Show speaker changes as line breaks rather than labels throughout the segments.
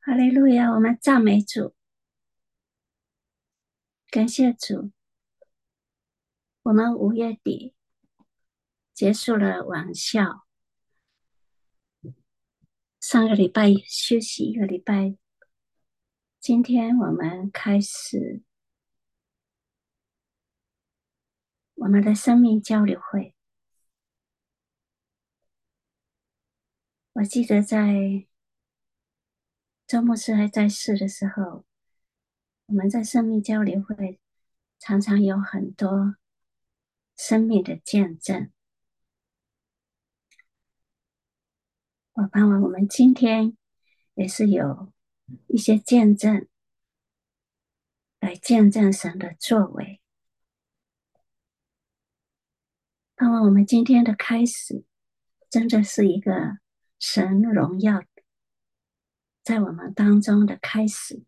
哈利路亚，我们赞美主，感谢主。我们5月底结束了晚校，上个礼拜休息一个礼拜，今天我们开始我们的生命交流会。我记得在周牧师还在世的时候，我们在生命交流会常常有很多生命的见证。我盼望我们今天也是有一些见证来见证神的作为。盼望我们今天的开始真的是一个神荣耀在我们当中的开始。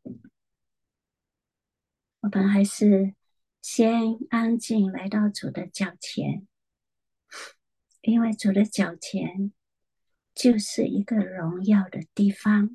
我们还是先安静来到主的脚前，因为主的脚前就是一个荣耀的地方。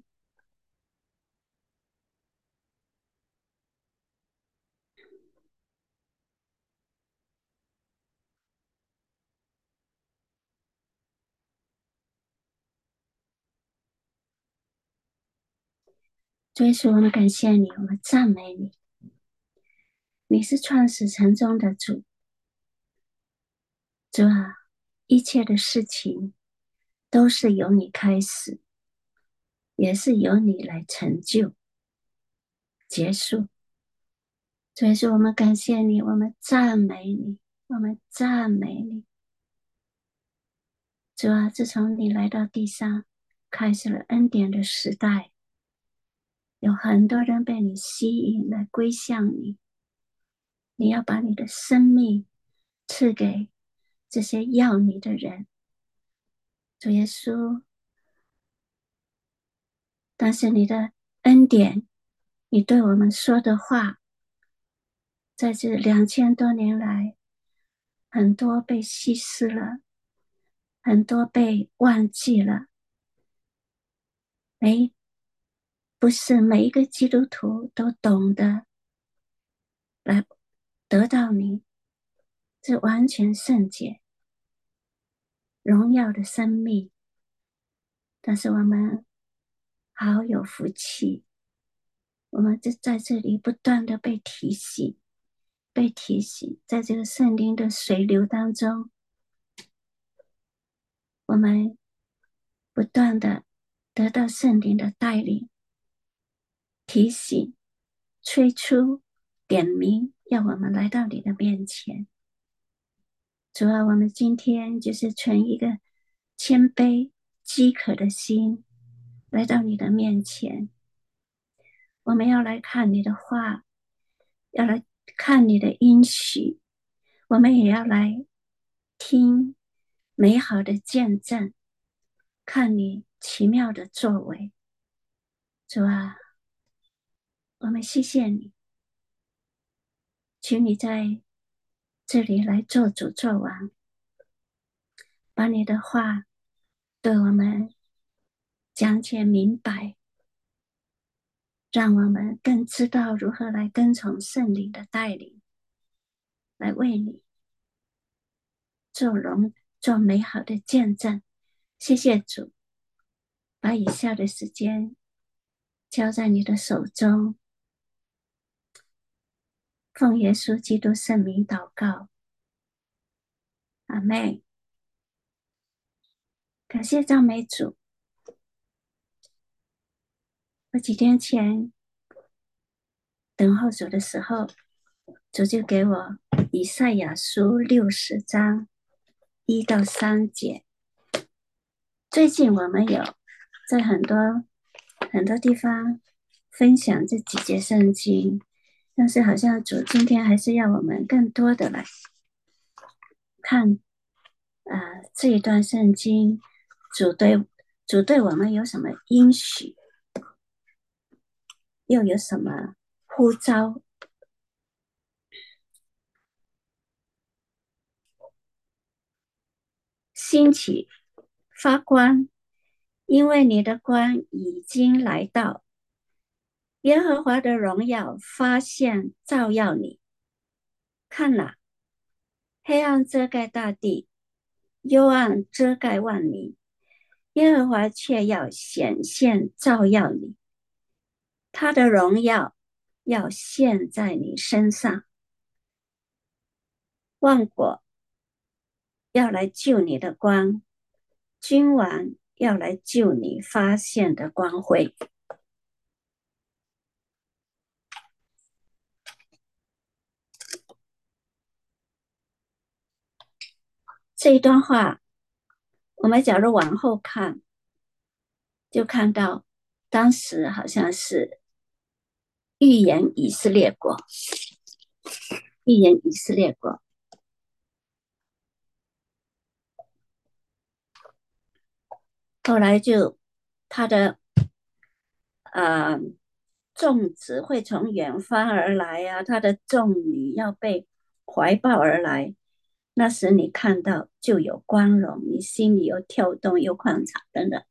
主耶稣，我们感谢你，我们赞美你。你是创始成终的主，主啊，一切的事情都是由你开始，也是由你来成就结束。所以说，我们感谢你，我们赞美你，我们赞美你。主啊，自从你来到地上，开始了恩典的时代，有很多人被你吸引来归向你。你要把你的生命赐给这些要你的人，主耶稣。但是你的恩典，你对我们说的话，在这2000多年来，很多被稀释了，很多被忘记了。不是每一个基督徒都懂得来得到你这完全圣洁、荣耀的生命，但是我们好有福气，我们就在这里不断的被提醒，在这个圣灵的水流当中，我们不断的得到圣灵的带领、提醒、催促、点名，要我们来到你的面前。主啊，我们今天就是存一个谦卑、饥渴的心，来到你的面前。我们要来看你的话，要来看你的应许，我们也要来听美好的见证，看你奇妙的作为。主啊，我们谢谢你，请你在这里来做主做王，把你的话对我们讲解明白，让我们更知道如何来跟从圣灵的带领，来为你做美好的见证。谢谢主，把以下的时间交在你的手中，奉耶稣基督圣名祷告，阿们。感谢赞美主。我几天前等候主的时候，主就给我以赛亚书60章1到3节。最近我们有在很多地方分享这几节圣经，但是好像主今天还是要我们更多的来看这一段圣经，主对我们有什么应许，又有什么呼召。兴起发光，因为你的光已经来到， 耶和华的荣耀发现照耀你。看哪，黑暗遮盖大地，幽暗遮盖万民，耶和华却要显现照耀你，他的荣耀要现在你身上，万国要来救你的光，君王要来救你发现的光辉。这一段话，我们假如往后看，就看到当时好像是预言以色列国，预言以色列国。后来就他的呃众子会从远方而来啊，他的众女要被怀抱而来。那时你看到就有光荣，你心里有跳动，有狂潮等等，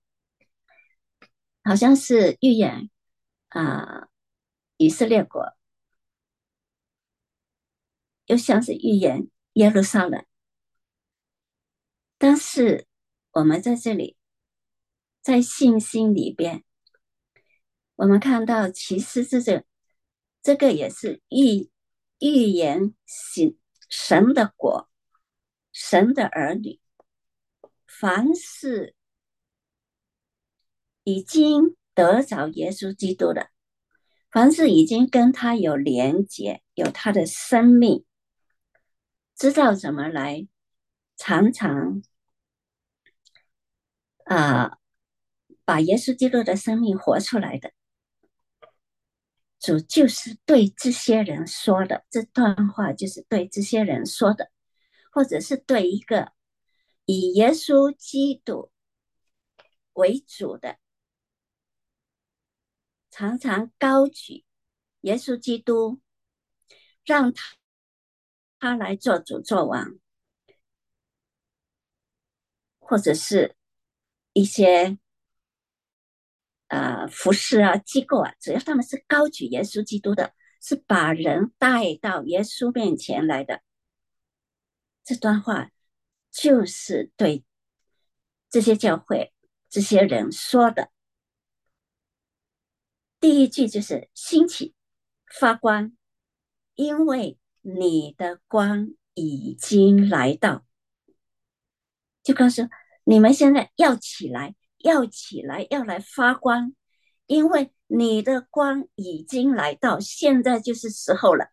好像是预言以色列国，又像是预言耶路撒冷。但是我们在这里，在信心里边，我们看到其实这个也是预言神的国，神的儿女，凡是已经得着耶稣基督的，凡是已经跟他有连结，有他的生命，知道怎么来常常啊、把耶稣基督的生命活出来的，主就是对这些人说的，这段话就是对这些人说的，或者是对一个以耶稣基督为主的，常常高举耶稣基督，让他来做主做王，或者是一些服饰啊机构啊，只要他们是高举耶稣基督的，是把人带到耶稣面前来的，这段话就是对这些教会这些人说的。第一句就是兴起发光，因为你的光已经来到，就告诉你们现在要起来，要起来，要来发光，因为你的光已经来到，现在就是时候了，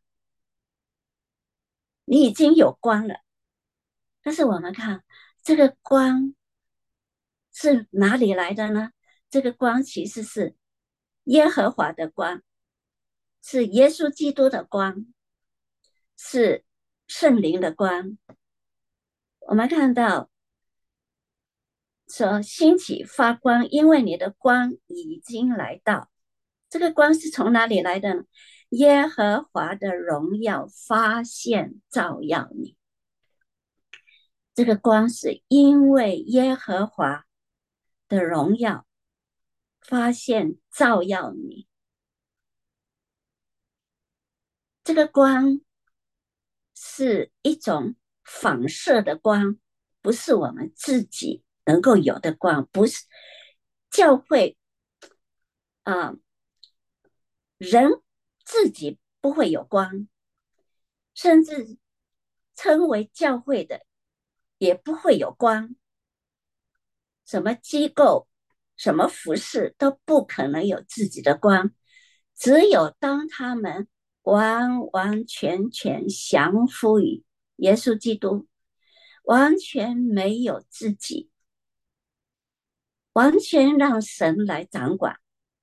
你已经有光了。但是我们看这个光是哪里来的呢？这个光其实是耶和华的光，是耶稣基督的光，是圣灵的光。我们看到说兴起发光，因为你的光已经来到。这个光是从哪里来的呢？耶和华的荣耀发现照耀你。这个光是因为耶和华的荣耀发现照耀你。这个光是一种反射的光，不是我们自己能够有的光，不是教会啊、人自己不会有光，甚至称为教会的也不会有光，什么机构、什么服饰都不可能有自己的光，只有当他们完完全全降服于耶稣基督，完全没有自己，完全让神来掌管，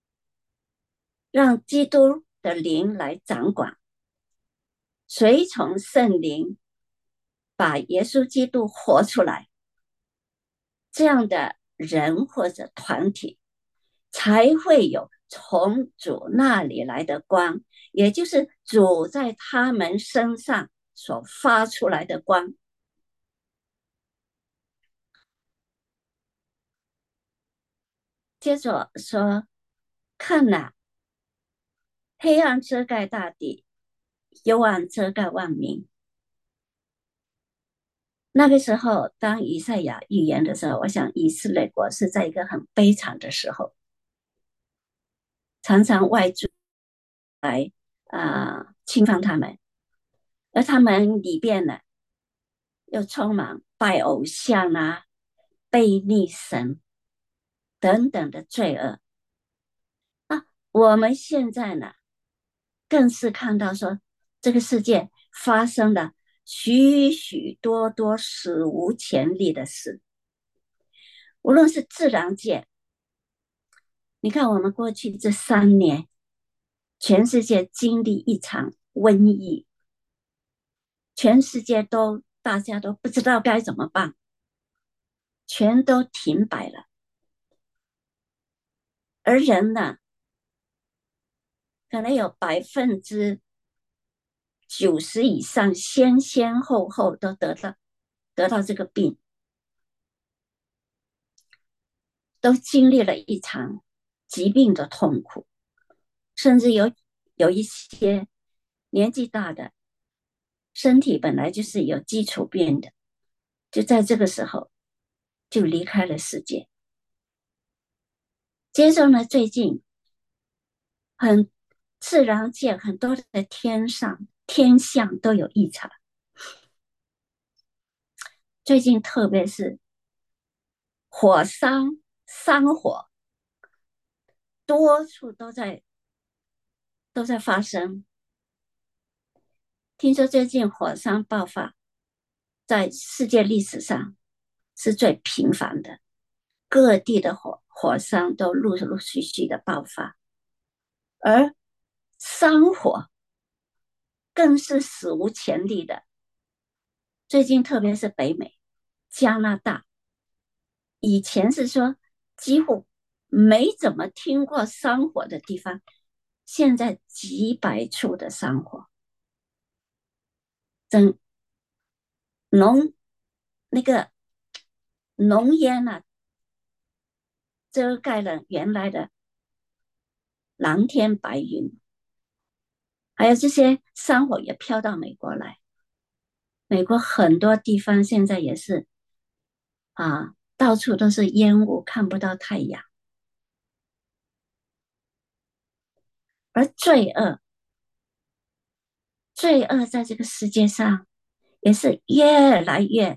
让基督的灵来掌管，随从圣灵把耶稣基督活出来，这样的人或者团体才会有从主那里来的光，也就是主在他们身上所发出来的光。接着说，看哪， 黑暗遮盖大地，幽暗遮盖万民。那个时候，当以赛亚预言的时候，我想以色列国是在一个很悲惨的时候，常常外族侵犯他们，而他们里边呢又充满拜偶像啊、背逆神等等的罪恶。我们现在呢，更是看到说，这个世界发生了许许多多史无前例的事，无论是自然界，你看我们过去这3年，全世界经历一场瘟疫，全世界大家都不知道该怎么办，全都停摆了。而人呢，可能有90%以上先先后后都得到这个病，都经历了一场疾病的痛苦，甚至有一些年纪大的，身体本来就是有基础病的，就在这个时候就离开了世界。接着呢，最近很自然界很多的天象都有异常，最近特别是山火多处都在发生。听说最近火山爆发在世界历史上是最频繁的，各地的火山都陆陆续续的爆发，而山火更是史无前例的。最近特别是北美、加拿大，以前是说几乎没怎么听过山火的地方，现在几百处的山火，整浓那个浓烟啊，遮盖了原来的蓝天白云，还有这些山火也飘到美国来。美国很多地方现在也是到处都是烟雾，看不到太阳。而罪恶在这个世界上也是越来越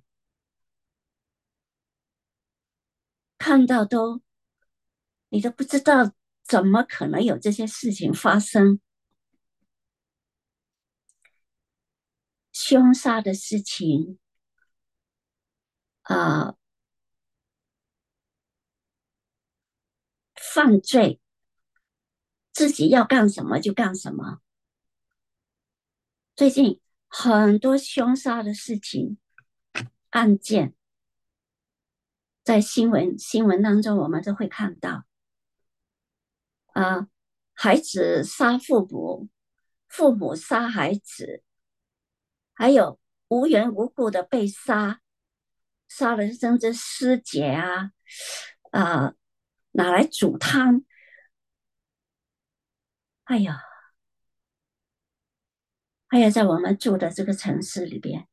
看到你都不知道怎么可能有这些事情发生。凶杀的事情啊、犯罪，自己要干什么就干什么。最近很多凶杀的事情案件，在新闻当中我们都会看到孩子杀父母，父母杀孩子，还有无缘无故的被杀了甚至尸解啊，拿来煮汤。哎呀，还有在我们住的这个城市里边，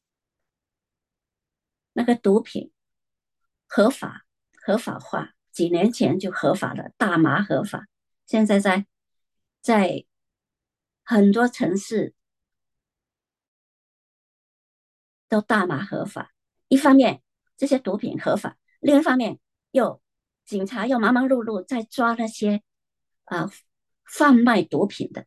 那个毒品合法合法化，几年前就合法了，大麻合法，现在在很多城市都大麻合法。一方面这些毒品合法，另一方面警察又忙忙碌碌在抓那些啊、贩卖毒品的。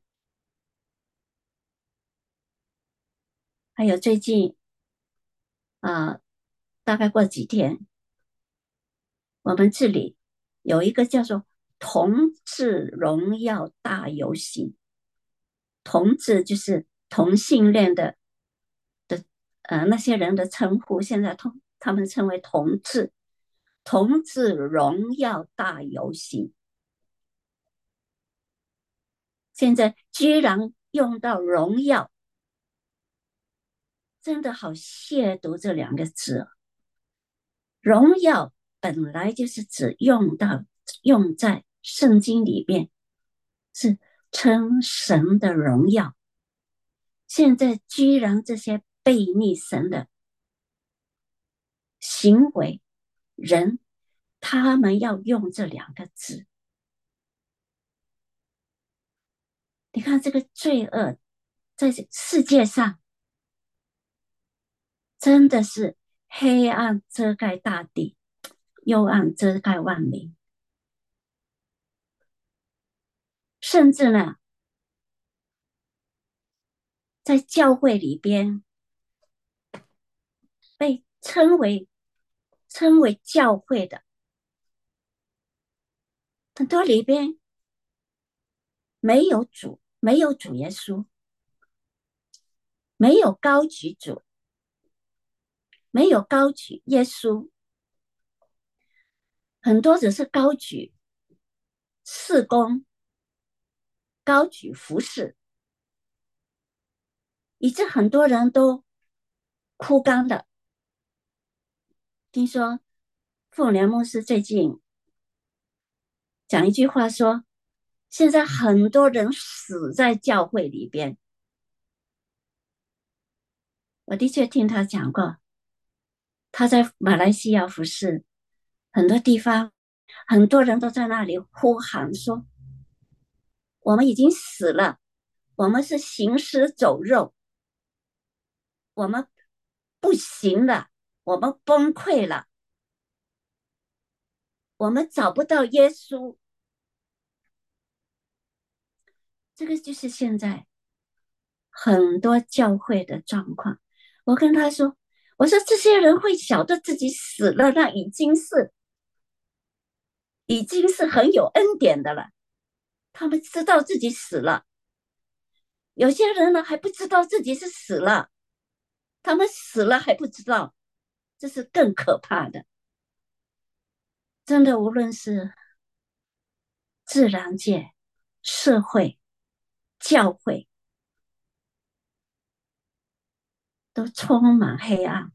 还有最近啊、大概过几天，我们这里有一个叫做同志荣耀大游行，同志就是同性恋的那些人的称呼，现在他们称为同志。同志荣耀大游行，现在居然用到荣耀，真的好亵渎这2个字。荣耀本来就是指用在圣经里面，是称神的荣耀。现在居然这些悖逆神的行为人，他们要用这两个字。你看这个罪恶在世界上真的是黑暗遮盖大地，幽暗遮盖万民。甚至呢，在教会里边被称为教会的很多里边没有主耶稣，没有高举主，没有高举耶稣，很多只是高举事工，高举服饰，以致很多人都枯干了。听说傅联牧师最近讲一句话说，现在很多人死在教会里边。我的确听他讲过，他在马来西亚服侍很多地方，很多人都在那里呼喊说，我们已经死了，我们是行尸走肉，我们不行了，我们崩溃了，我们找不到耶稣。这个就是现在很多教会的状况。我跟他说，我说这些人会晓得自己死了，那已经是很有恩典的了。他们知道自己死了，有些人呢还不知道自己是死了，他们死了还不知道，这是更可怕的。真的，无论是自然界、社会、教会，都充满黑暗，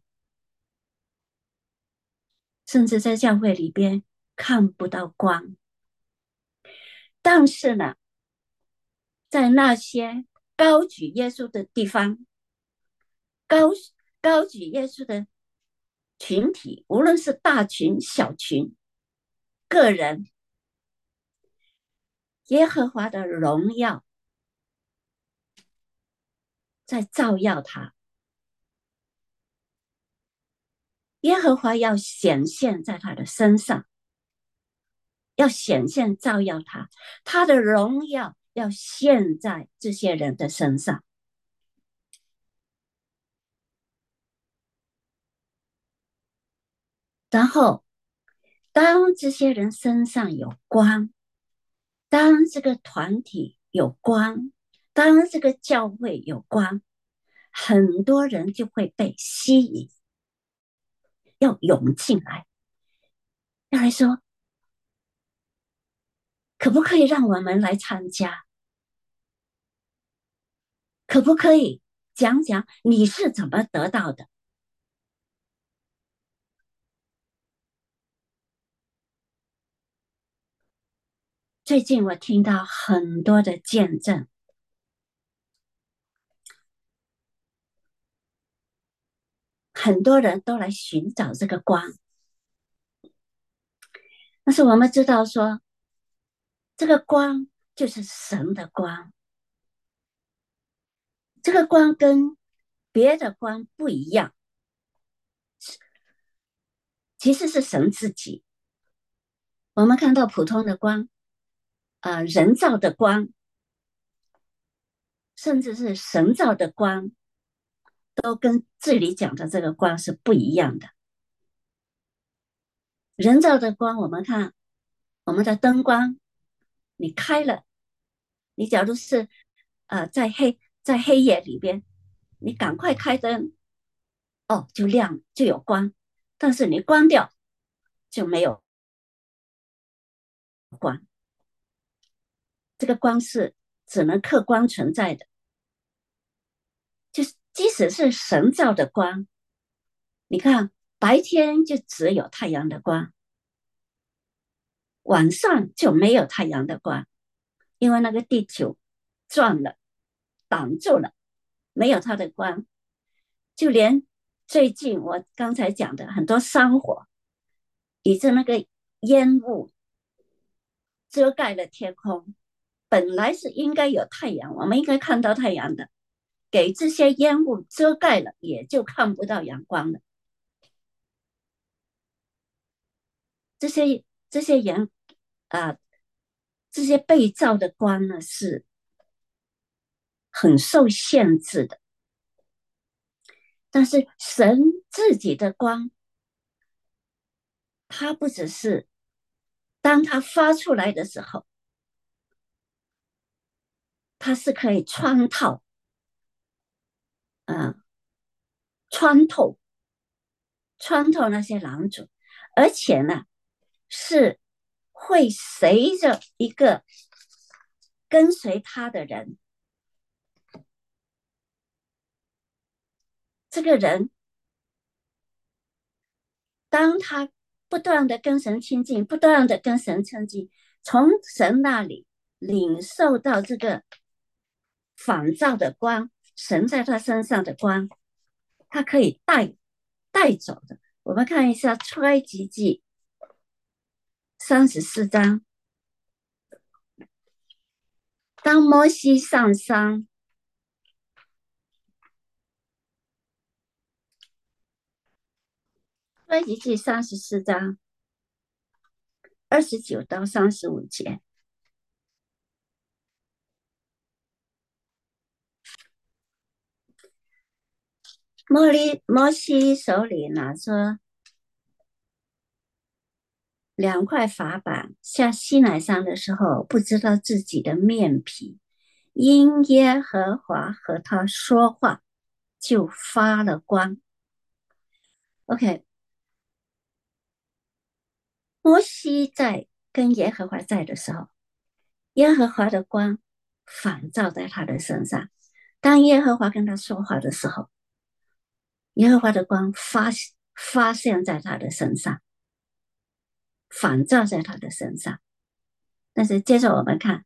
甚至在教会里边看不到光。但是呢，在那些高举耶稣的地方，高高举耶稣的群体，无论是大群小群，个人，耶和华的荣耀在照耀他，耶和华要显现在他的身上，要显现照耀他，他的荣耀要现在这些人的身上。然后当这些人身上有光，当这个团体有光，当这个教会有光，很多人就会被吸引，要涌进来，要来说，可不可以让我们来参加？可不可以讲讲你是怎么得到的？最近我听到很多的见证，很多人都来寻找这个光，但是我们知道说，这个光就是神的光，这个光跟别的光不一样，其实是神自己。我们看到普通的光，人造的光，甚至是神造的光，都跟这里讲的这个光是不一样的。人造的光，我们看我们的灯光，你开了，你假如是在黑夜里边，你赶快开灯，哦，就亮就有光，但是你关掉就没有光。这个光是只能客观存在的，就是即使是神造的光，你看白天就只有太阳的光，晚上就没有太阳的光，因为那个地球撞了，挡住了，没有他的光。就连最近我刚才讲的很多山火，以致那个烟雾遮盖了天空，本来是应该有太阳，我们应该看到太阳的，给这些烟雾遮盖了，也就看不到阳光了。这些阳啊、呃这些被照的光呢，是很受限制的。但是神自己的光，它不只是当它发出来的时候，它是可以呃穿透穿透那些拦阻，而且呢是会随着一个跟随他的人，这个人当他不断的跟神亲近，不断的跟神亲近，从神那里领受到这个反照的光，神在他身上的光，他可以带走的。我们看一下出埃及记34章，当摩西上山，出埃及记34章29到35节，摩西手里拿着2块法板，下西乃山的时候，不知道自己的面皮，因耶和华和他说话，就发了光。OK，摩西在跟耶和华在的时候，耶和华的光反照在他的身上。当耶和华跟他说话的时候，耶和华的光发现在他的身上，反照在他的身上。但是接着我们看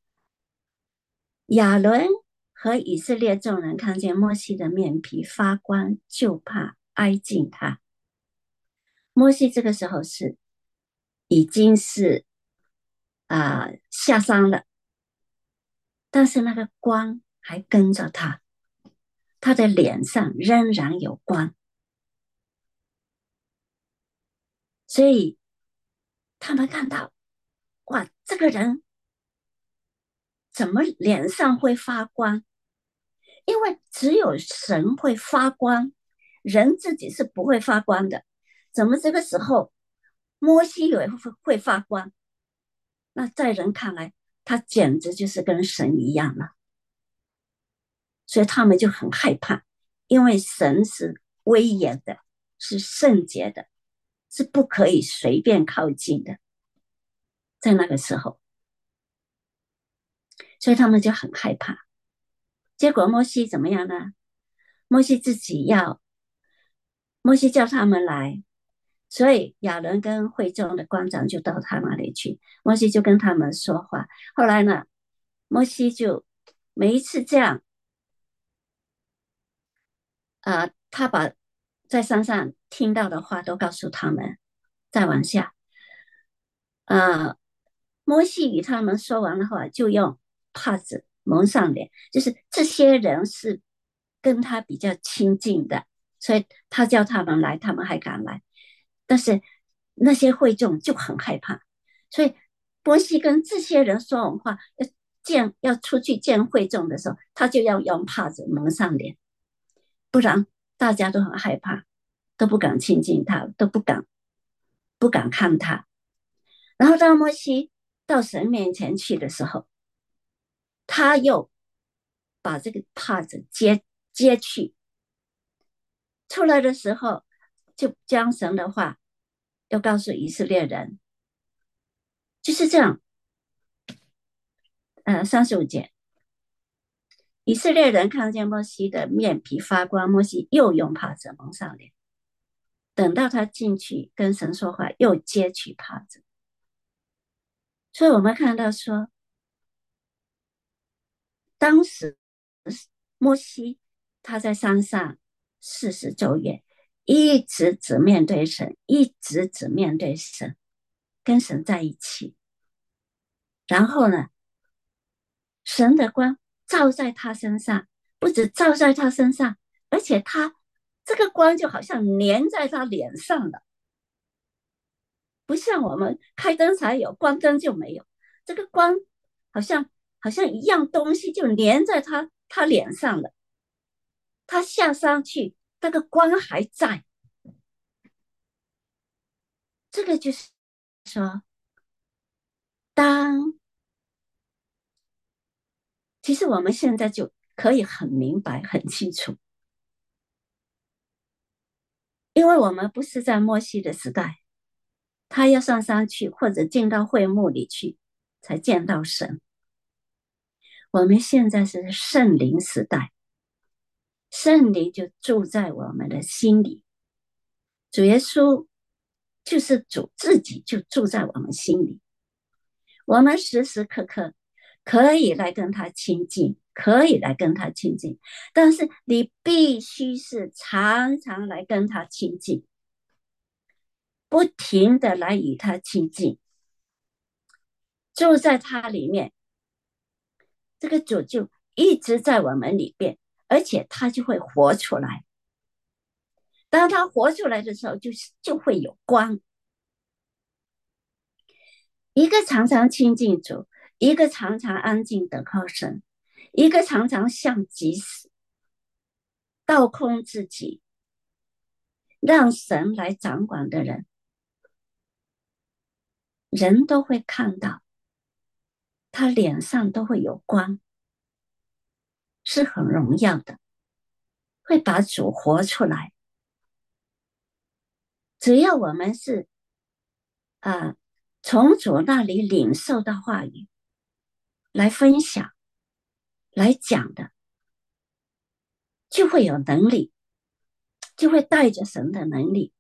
亚伦和以色列众人看见摩西的面皮发光，就怕挨近他。摩西这个时候已经是下山了，但是那个光还跟着他，他的脸上仍然有光，所以他们看到，哇，这个人怎么脸上会发光？因为只有神会发光，人自己是不会发光的。怎么这个时候摩西也会发光？那在人看来，他简直就是跟神一样了。所以他们就很害怕，因为神是威严的，是圣洁的，是不可以随便靠近的。在那个时候，所以他们就很害怕。结果摩西怎么样呢？摩西自己要，摩西叫他们来，所以亚伦跟会众的官长就到他那里去，摩西就跟他们说话。后来呢，摩西就每一次这样，他把在山上听到的话都告诉他们。再往下，呃，摩西与他们说完的话，就用帕子蒙上脸，就是这些人是跟他比较亲近的，所以他叫他们来，他们还敢来。但是那些会众就很害怕，所以摩西跟这些人说完话，要出去见会众的时候，他就要用帕子蒙上脸，不然大家都很害怕，都不敢亲近他，都不敢看他。然后当摩西到神面前去的时候，他又把这个帕子揭去，出来的时候就将神的话又告诉以色列人，就是这样。35节，以色列人看见摩西的面皮发光，摩西又用帕子蒙上脸。等到他进去跟神说话，又揭去帕子。所以我们看到说， 当时摩西他在山上40昼夜，一直只面对神，一直只面对神，跟神在一起。然后呢，神的光照在他身上，不止照在他身上，而且他这个光就好像粘在他脸上了，不像我们开灯才有，关灯就没有。这个光好像一样东西就粘在他脸上了。他下山去，那个光还在。这个就是说，当其实我们现在就可以很明白、很清楚，因为我们不是在摩西的时代，他要上山去或者进到会幕里去才见到神。我们现在是圣灵时代，圣灵就住在我们的心里，主耶稣就是主自己就住在我们心里，我们时时刻刻可以来跟他亲近，可以来跟他亲近，但是你必须是常常来跟他亲近，不停的来与他亲近，住在他里面，这个主就一直在我们里边，而且他就会活出来。当他活出来的时候，就会有光。一个常常亲近主，一个常常安静等候神，一个常常向己死，倒空自己，让神来掌管的人，人都会看到他脸上都会有光，是很荣耀的，会把主活出来。只要我们是从主那里领受到话语，来分享、来讲的，就会有能力，就会带着神的能力。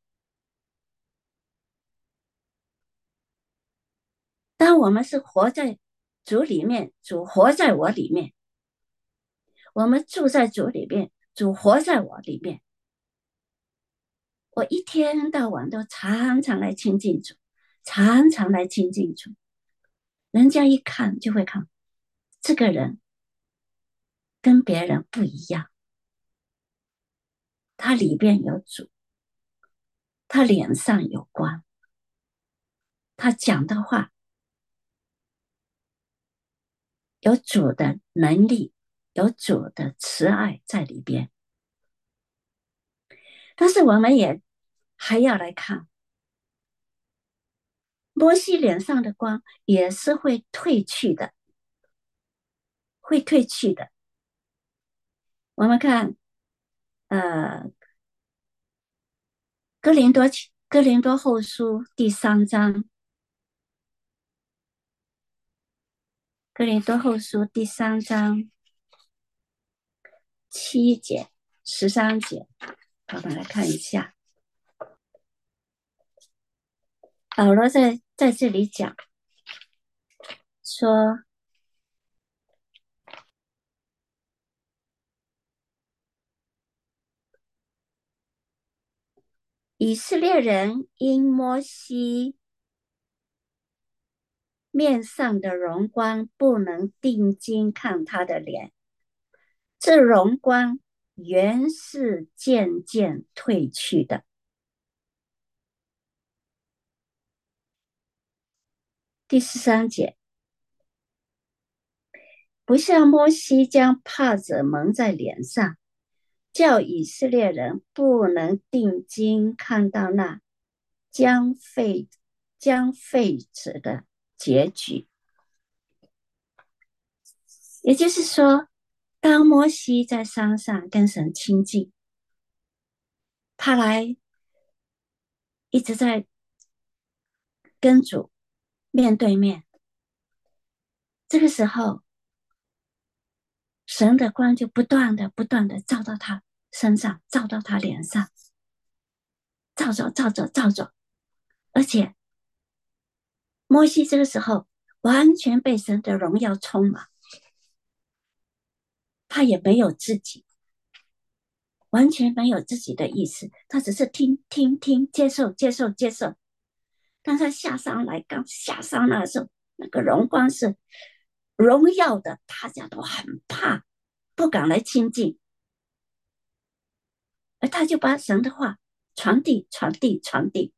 当我们是活在主里面，主活在我里面，我们住在主里面，主活在我里面，我一天到晚都常常来亲近主，常常来亲近主。人家一看就会看，这个人跟别人不一样，他里边有主，他脸上有光，他讲的话有主的能力，有主的慈爱在里边。但是我们也还要来看，摩西脸上的光也是会褪去的，会褪去的。我们看，呃，哥林多后书第3章，哥林多后书第3章7节、13节，我们来看一下。保罗在这里讲说，以色列人因摩西面上的荣光不能定睛看他的脸，这荣光原是渐渐褪去的。第13节，不像摩西将帕子蒙在脸上，叫以色列人不能定睛看到那将废止的结局。也就是说，当摩西在山上跟神亲近，他来一直在跟主面对面，这个时候神的光就不断的照到他身上，照到他脸上，照着，而且摩西这个时候完全被神的荣耀充满， 他也没有自己，完全没有自己的意思，他只是听听听，接受接受接受。当他下山来，刚下山的时候，那个荣光是荣耀的，大家都很怕，不敢来亲近。而他就把神的话传递传递传递。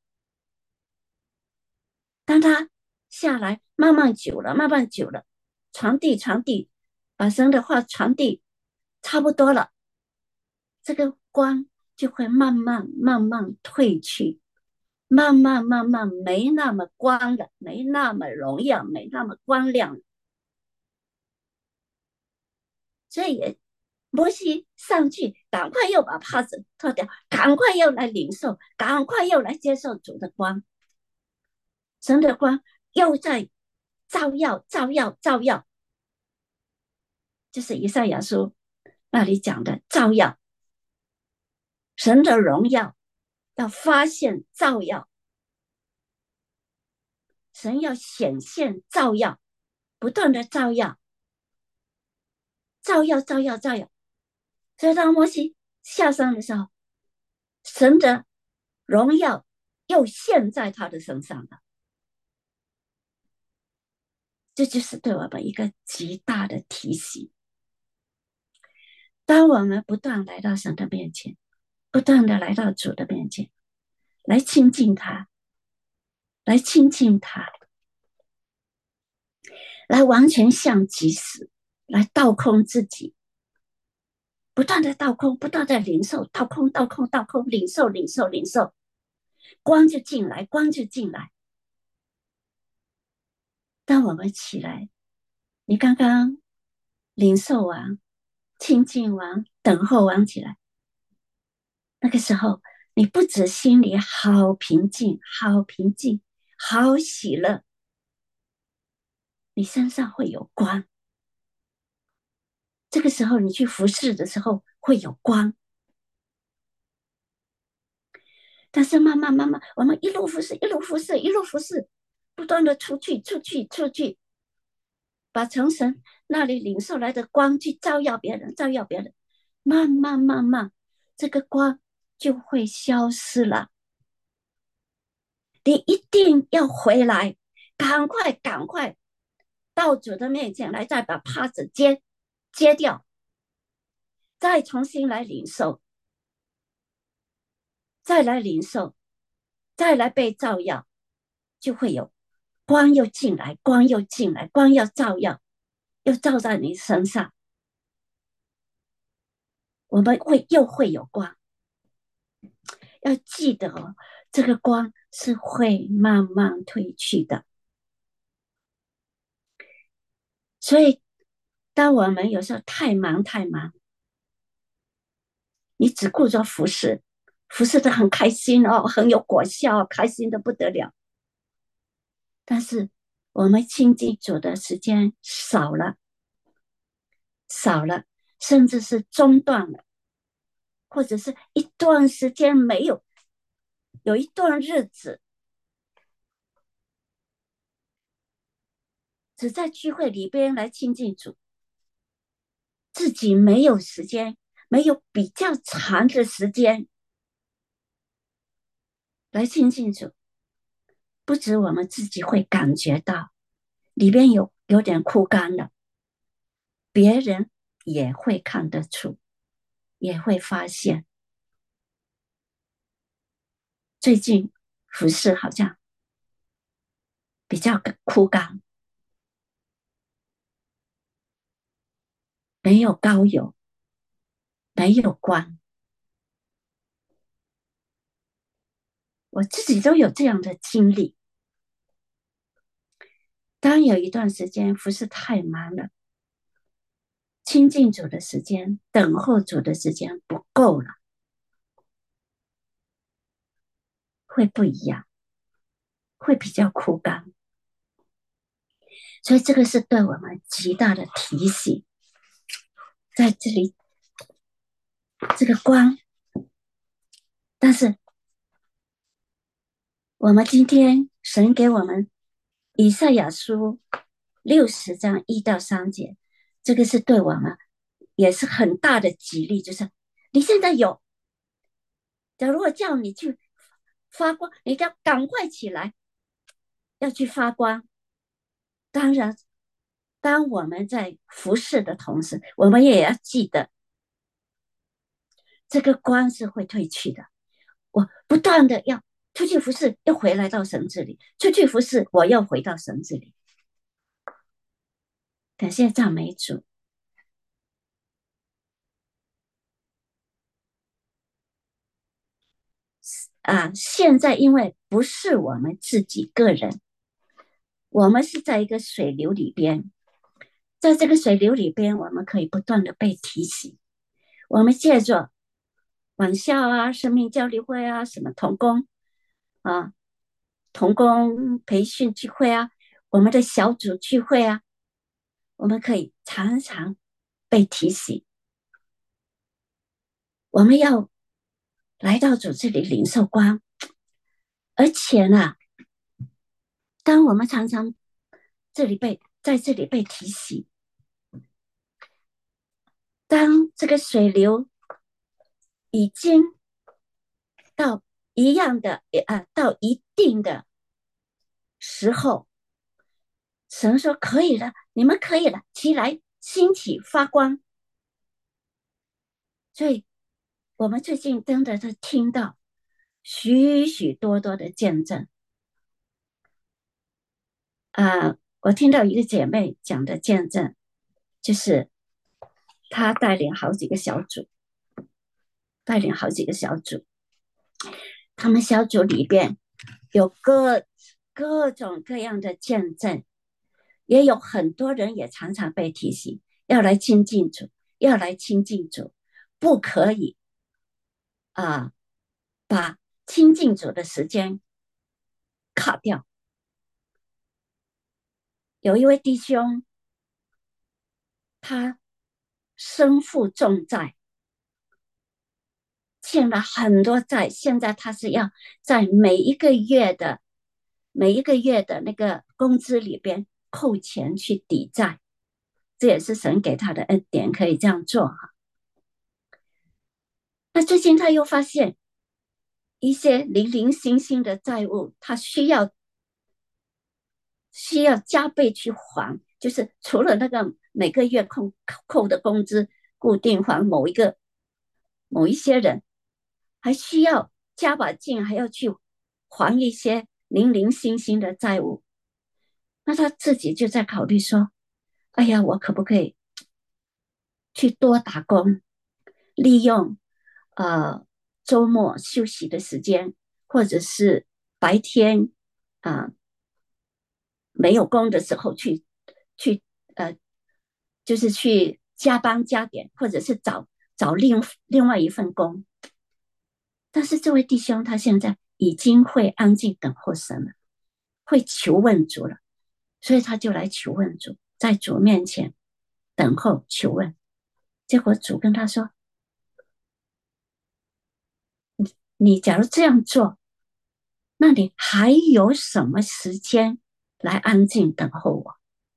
当他下来慢慢久了，慢慢久了，传递传递，把神的话传递差不多了，这个光就会慢慢慢慢退去，慢慢慢慢没那么光了，没那么荣耀，没那么光亮了。所以也摩西上去，赶快又把帕子脱掉，赶快又来领受，赶快又来接受主的光，神的光又在照耀照耀照耀，就是以赛亚书那里讲的照耀，神的荣耀要发现照耀，神要显现照耀，不断的照耀照耀照耀照耀。所以当摩西下山的时候，神的荣耀又现在他的身上了。这就是对我们一个极大的提醒。当我们不断来到神的面前，不断的来到主的面前，来亲近他，来亲近他，来完全像即死，来倒空自己，不断的倒空，不断的领受，倒空倒空倒空，领受领受领受，光就进来，光就进来。当我们起来，你刚刚领受完、亲近完、等候完起来，那个时候你不止心里好平静，好平静，好喜乐，你身上会有光。这个时候你去服侍的时候会有光。但是慢慢慢慢，我们一路服侍，一路服侍，一路服侍，不断的出去出去出去，把从神那里领受来的光去照耀别人，照耀别人，慢慢慢慢，这个光就会消失了。你一定要回来，赶快赶快到主的面前来，再把帕子揭掉，再重新来领受，再来领受，再来被照耀，就会有光又进来，光又进来，光要照耀，又照在你身上，我们又会有光。要记得哦，这个光是会慢慢褪去的。所以当我们有时候太忙太忙，你只顾着服侍，服侍的很开心哦，很有果效，开心的不得了。但是我们亲近主的时间少了，少了，甚至是中断了，或者是一段时间没有，有一段日子只在聚会里边来亲近主，自己没有时间，没有比较长的时间来亲近主。不止我们自己会感觉到里边有点枯干了，别人也会看得出，也会发现最近服饰好像比较枯干，没有高油，没有光。我自己都有这样的经历。当有一段时间服侍太忙了，亲近主的时间，等候主的时间不够了，会不一样，会比较枯干。所以这个是对我们极大的提醒。在这里，这个光，但是我们今天神给我们以赛亚书60章1到3节，这个是对我们也是很大的激励，就是你现在有，假如我叫你去发光，你要赶快起来，要去发光。当然，当我们在服侍的同时，我们也要记得，这个光是会退去的。我不断的要出去服侍，又回来到神这里；出去服侍，我又回到神这里。感谢赞美主啊！现在因为不是我们自己个人，我们是在一个水流里边，在这个水流里边，我们可以不断的被提醒。我们借着晚校啊、生命交流会啊、什么童工啊、童工培训聚会啊、我们的小组聚会啊，我们可以常常被提醒，我们要来到主这里领受光。而且呢，当我们常常在这里被提醒，当这个水流已经到一样的到一定的时候，神说可以了，你们可以了，起来，兴起发光。所以我们最近真的是听到许许多多的见证我听到一个姐妹讲的见证，就是她带领好几个小组，他们小组里边有各种各样的见证，也有很多人也常常被提醒要来亲近主，要来亲近主，不可以啊、把亲近主的时间卡掉。有一位弟兄，他身负重债，欠了很多债，现在他是要在每一个月的那个工资里边扣钱去抵债，这也是神给他的恩典，可以这样做哈。那最近他又发现一些零零星星的债务，他需要加倍去还，就是除了那个每个月扣的工资固定还某一些人，还需要加把劲，还要去还一些零零星星的债务。那他自己就在考虑说：“哎呀，我可不可以去多打工，利用周末休息的时间，或者是白天啊、没有工的时候去呃，就是去加班加点，或者是找另外一份工。但是这位弟兄他现在已经会安静等候神了，会求问主了，所以他就来求问主，在主面前等候求问。结果主跟他说：你假如这样做，那你还有什么时间来安静等候我？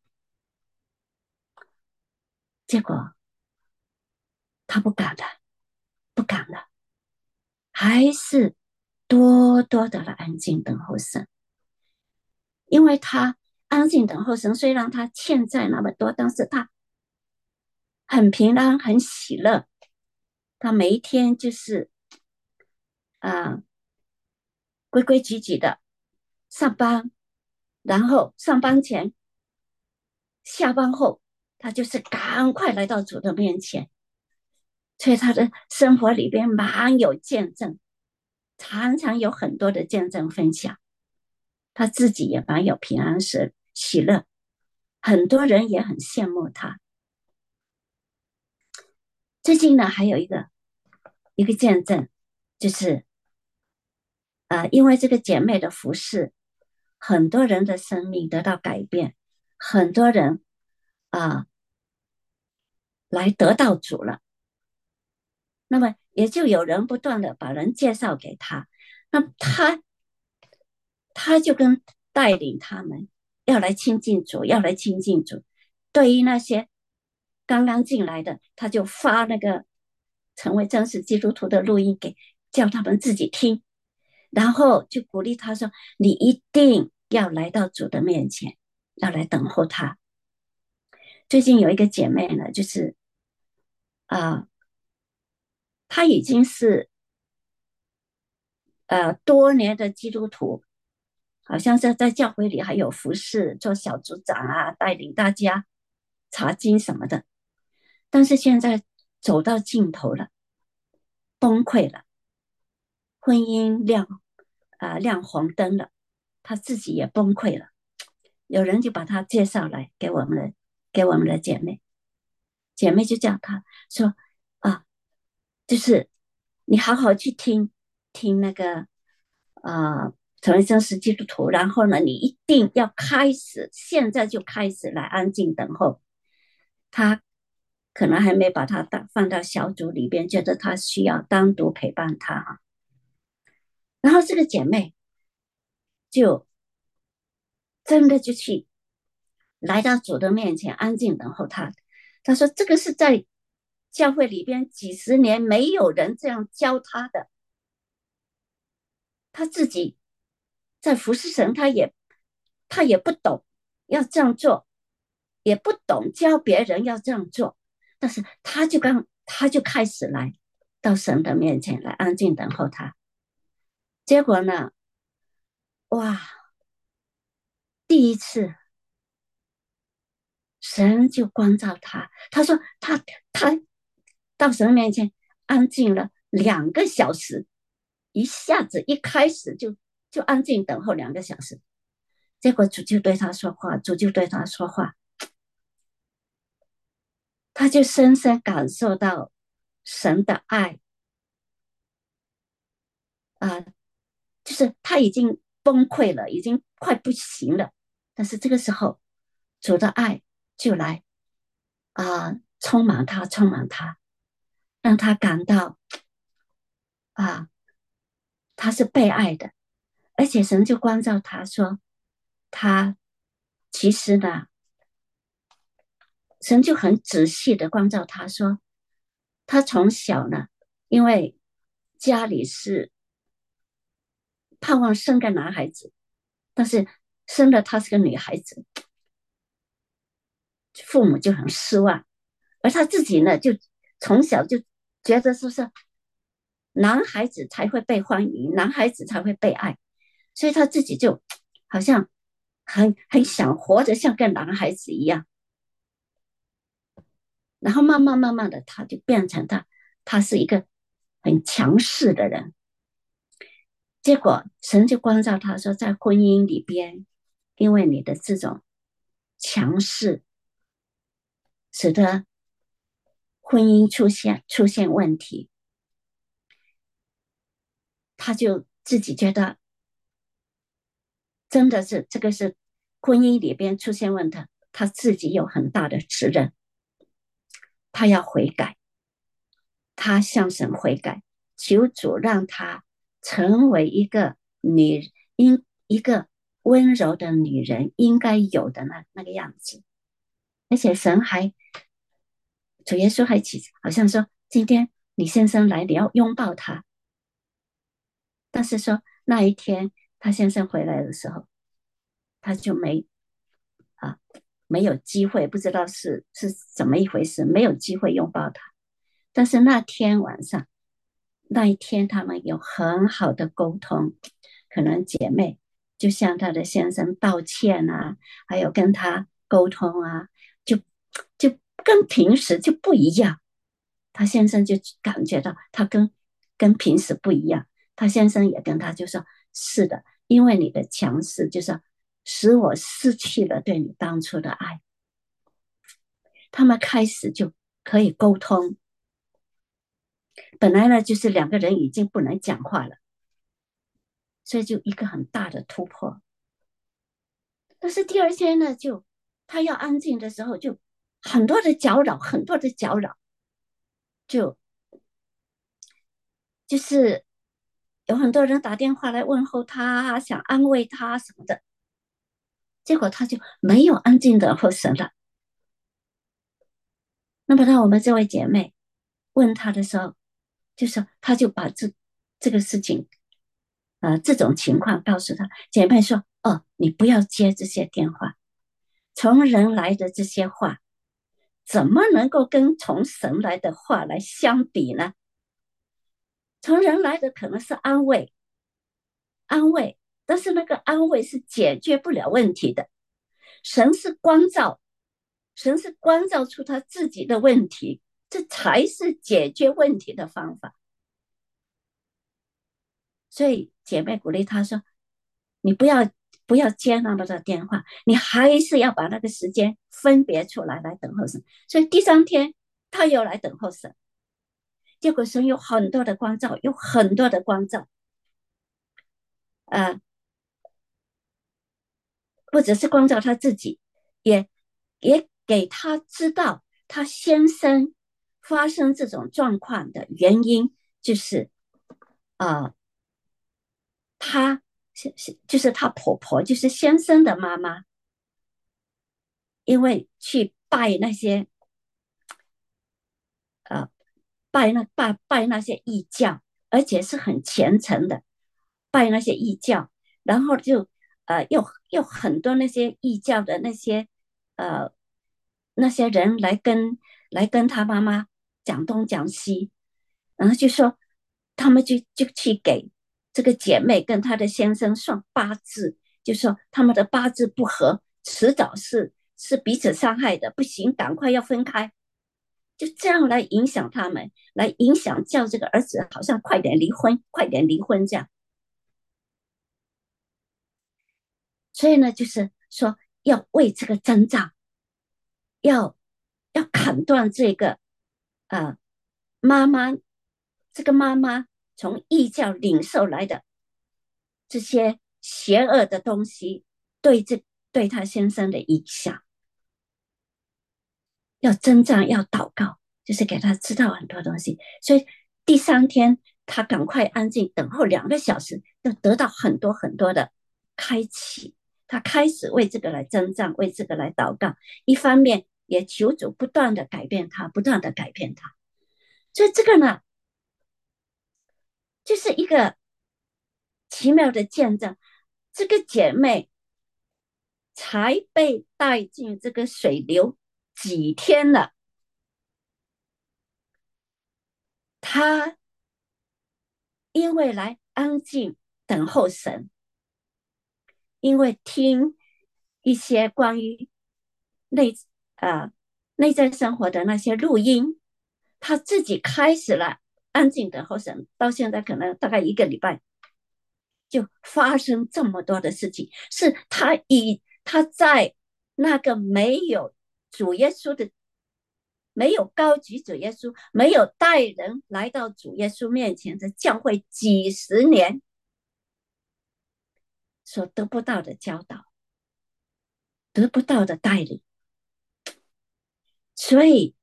结果他不敢了，不敢了，还是多多的来安静等候神。因为他安静等候神，虽然他欠债那么多，但是他很平安，很喜乐。他每一天就是啊、规规矩矩的上班，然后上班前、下班后，他就是赶快来到主的面前。所以他的生活里边蛮有见证，常常有很多的见证分享。他自己也蛮有平安喜乐，很多人也很羡慕他。最近呢，还有一个见证，就是因为这个姐妹的服饰，很多人的生命得到改变，很多人啊、来得到主了。那么也就有人不断的把人介绍给他，那他就跟带领他们要来亲近主，要来亲近主。对于那些刚刚进来的，他就发那个成为真实基督徒的录音给叫他们自己听，然后就鼓励他说：你一定要来到主的面前，要来等候他。最近有一个姐妹呢，就是她已经是多年的基督徒，好像是在教会里还有服侍，做小组长啊，带领大家查经什么的。但是现在走到尽头了，崩溃了，婚姻亮红灯了，她自己也崩溃了。有人就把她介绍来给我们的姐妹，姐妹就叫她说啊，就是你好好去听那个成为真实基督徒，然后呢，你一定要现在就开始来安静等候。他可能还没把他放到小组里边，觉得他需要单独陪伴他啊。然后这个姐妹就真的就去来到主的面前，安静等候他。他说这个是在教会里边几十年没有人这样教他的，他自己在服侍神，他也不懂要这样做，也不懂教别人要这样做，但是他就开始来到神的面前来安静等候他。结果呢，哇，第一次神就光照他，他说他到神面前安静了2个小时，一下子一开始就安静等候2个小时。结果主就对他说话，主就对他说话，他就深深感受到神的爱就是他已经崩溃了，已经快不行了，但是这个时候主的爱就来充满他，充满他，让他感到啊他是被爱的，而且神就关照他说，他其实呢，神就很仔细的关照他说，他从小呢，因为家里是盼望生个男孩子，但是生了他是个女孩子，父母就很失望，而他自己呢，就从小就觉得说是男孩子才会被欢迎，男孩子才会被爱，所以他自己就好像很想活着像个男孩子一样。然后慢慢的，他就变成他是一个很强势的人。结果神就关照他说，在婚姻里边，因为你的这种强势，使得婚姻出现问题。他就自己觉得真的是这个是婚姻里边出现问题，他自己有很大的责任，他要悔改，他向神悔改，求主让他成为一个温柔的女人应该有的那个样子。而且主耶稣好像说，今天李先生来，你要拥抱他。但是说那一天他先生回来的时候，他就啊没有机会，不知道是怎么一回事，没有机会拥抱他。但是那天晚上，那一天他们有很好的沟通，可能姐妹就向她的先生道歉啊，还有跟他沟通啊，就跟平时就不一样。他先生就感觉到他跟平时不一样，他先生也跟他就说：是的，因为你的强势，就是使我失去了对你当初的爱。他们开始就可以沟通，本来呢就是两个人已经不能讲话了，所以就一个很大的突破。但是第二天呢，他要安静的时候，就很多的搅扰，很多的搅扰，就是有很多人打电话来问候他，想安慰他什么的，结果他就没有安静的候神了。 那么当我们这位姐妹问她的时候，就说她就把这个事情，这种情况告诉她。姐妹说：哦，你不要接这些电话，从人来的这些话，怎么能够跟从神来的话来相比呢？从人来的可能是安慰，安慰，但是那个安慰是解决不了问题的。神是光照，神是光照出他自己的问题，这才是解决问题的方法。所以姐妹鼓励他说：你不要接那么多电话，你还是要把那个时间分别出来来等候神。所以第三天他又来等候神，结果神有很多的光照，有很多的光照，呃，不只是光照他自己，也给他知道他先生发生这种状况的原因，就是呃，他就是他婆婆，就是先生的妈妈，因为去拜那些呃拜那些异教，而且是很虔诚的拜那些异教，然后就又很多那些异教的呃那些人来跟他妈妈讲东讲西，然后就说他们就去给这个姐妹跟她的先生算八字，就说他们的八字不合，迟早是彼此伤害的，不行，赶快要分开。就这样来影响他们，来影响叫这个儿子好像快点离婚，快点离婚这样。所以呢，就是说要为这个征兆，要要砍断这个呃妈妈这个妈妈从异教领受来的这些邪恶的东西对他先生的影响，要征战，要祷告，就是给他知道很多东西。所以第三天，他赶快安静等候2个小时，就得到很多很多的开启。他开始为这个来征战，为这个来祷告，一方面也求主不断的改变他，不断的改变他。所以这个呢，就是一个奇妙的见证。这个姐妹才被带进这个水流几天了，她因为来安静等候神，因为听一些关于内呃内在生活的那些录音，他自己开始了安静等候神，到现在可能大概1个礼拜，就发生这么多的事情，是他在那个没有主耶稣的。没有高举主耶稣，没有带人来到主耶稣面前的教会几十年所得不到的教导，得不到的带领。所以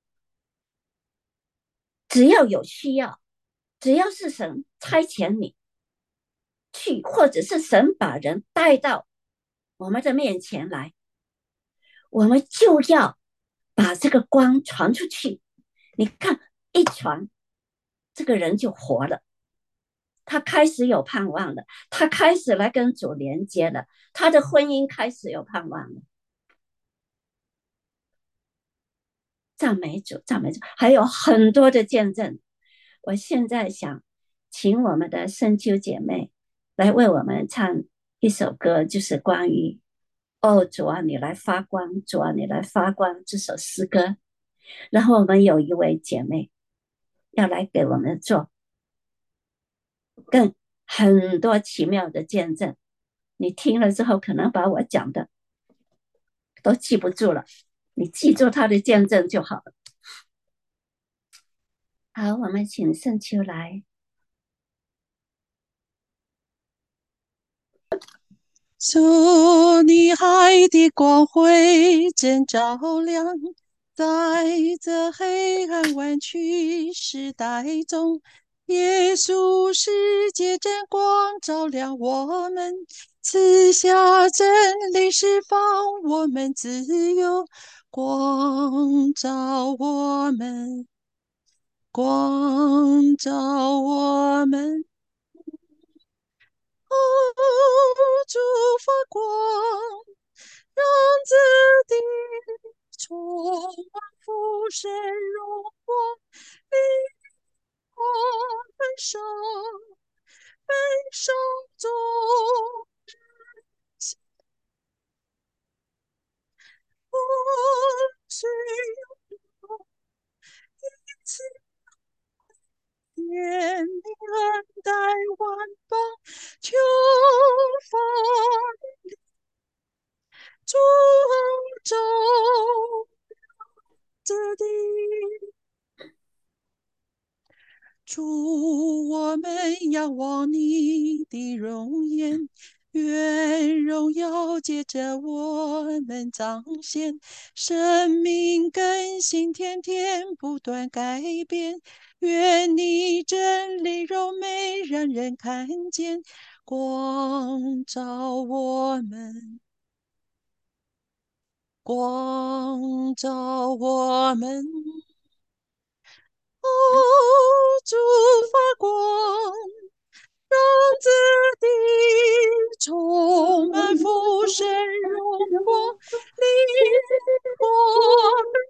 只要有需要，只要是神差遣你去，或者是神把人带到我们的面前来，我们就要把这个光传出去。你看，一传，这个人就活了，他开始有盼望了，他开始来跟主连接了，他的婚姻开始有盼望了。赞美主，赞美主，还有很多的见证。我现在想请我们的深秋姐妹来为我们唱一首歌，就是关于哦，主啊，你来发光，主啊，你来发光这首诗歌。然后我们有一位姐妹要来给我们做更很多奇妙的见证。你听了之后，可能把我讲的都记不住了，你记住她的见证就好了。好，我们请盛秋来。
主，你爱的光辉正照亮，在这黑暗弯曲时代中， 耶稣世界真光照亮我们，赐下真理，释放我们自由，光照我们，光照我们。哦，主发光，让这地充满福神荣光，领我们手中我虽有一次天命恩待万邦，求发诅咒这地。主，我们仰望你的容颜，愿荣耀借着我们彰显，生命更新，天天不断改变。愿你真理柔美，让人看见，光照我们，光照我们。哦，主发光，让这地充满福神荣光，领我们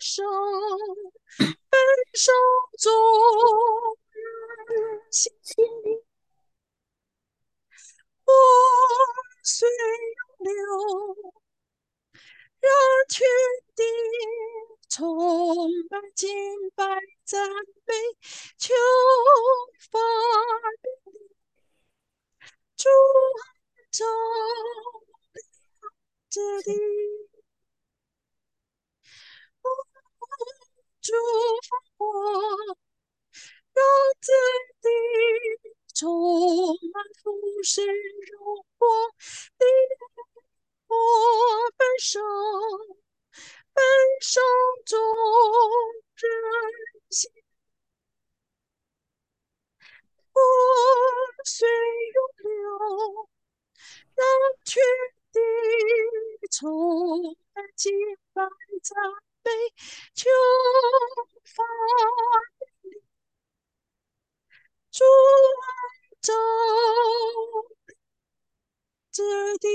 手中心我虽有流，让全地充满敬拜赞美，求发主照这地。主发光，让这地充满福神荣光，领我们手中人心。我虽永流，让全地充满敬拜赞美，求发主照这地。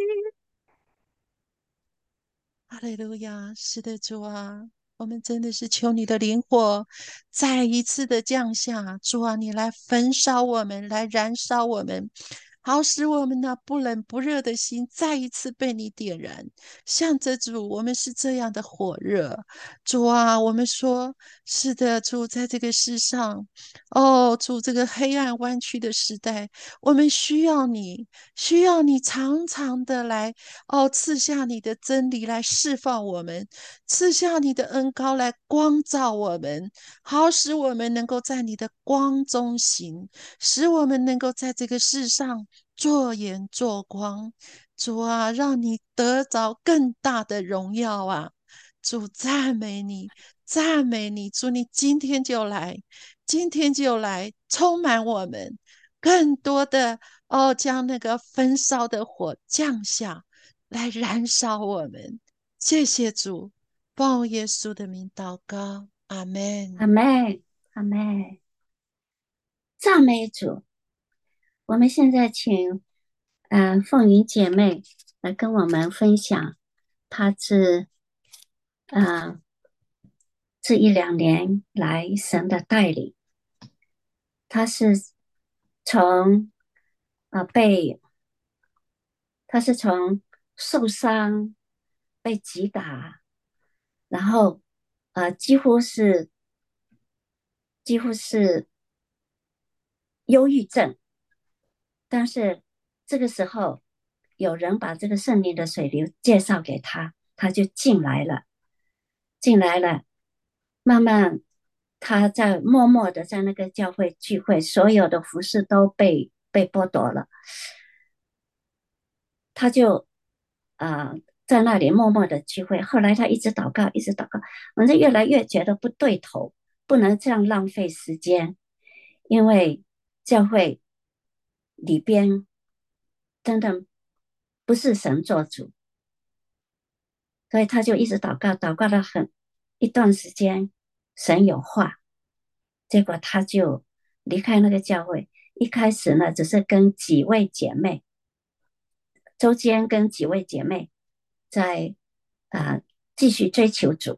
哈利路亚！是的，主啊，我们真的是求你的灵火再一次的降下，主啊，你来焚烧我们，来燃烧我们，好使我们那不冷不热的心再一次被你点燃。向着主，我们是这样的火热。主啊，我们说是的，主，在这个世上，哦，主，这个黑暗弯曲的时代，我们需要你，需要你常常的来。哦，赐下你的真理来释放我们，赐下你的恩膏来光照我们，好使我们能够在你的光中行，使我们能够在这个世上做盐做光。主啊，让你得着更大的荣耀啊！主，赞美你，赞美你，主，你今天就来，今天就来，充满我们，更多的哦，将那个焚烧的火降下。来燃烧我们。谢谢主，奉耶稣的名祷告，阿门。
阿妹，阿妹，赞美主。我们现在请凤云姐妹来跟我们分享她呃这一两年来神的带领。她是从呃被她是从受伤被击打，然后几乎是忧郁症，但是这个时候有人把这个圣灵的水流介绍给他，他就进来了，进来了，慢慢他在默默的在那个教会聚会，所有的服饰都被剥夺了，他就啊、呃在那里默默的聚会。后来他一直祷告，一直祷告，反正越来越觉得不对头，不能这样浪费时间， 因为教会里边真的不是神做主，所以他就一直祷告，祷告了一段时间，神有话，结果他就离开那个教会。一开始呢，只是跟几位姐妹，周间跟几位姐妹在继续追求主，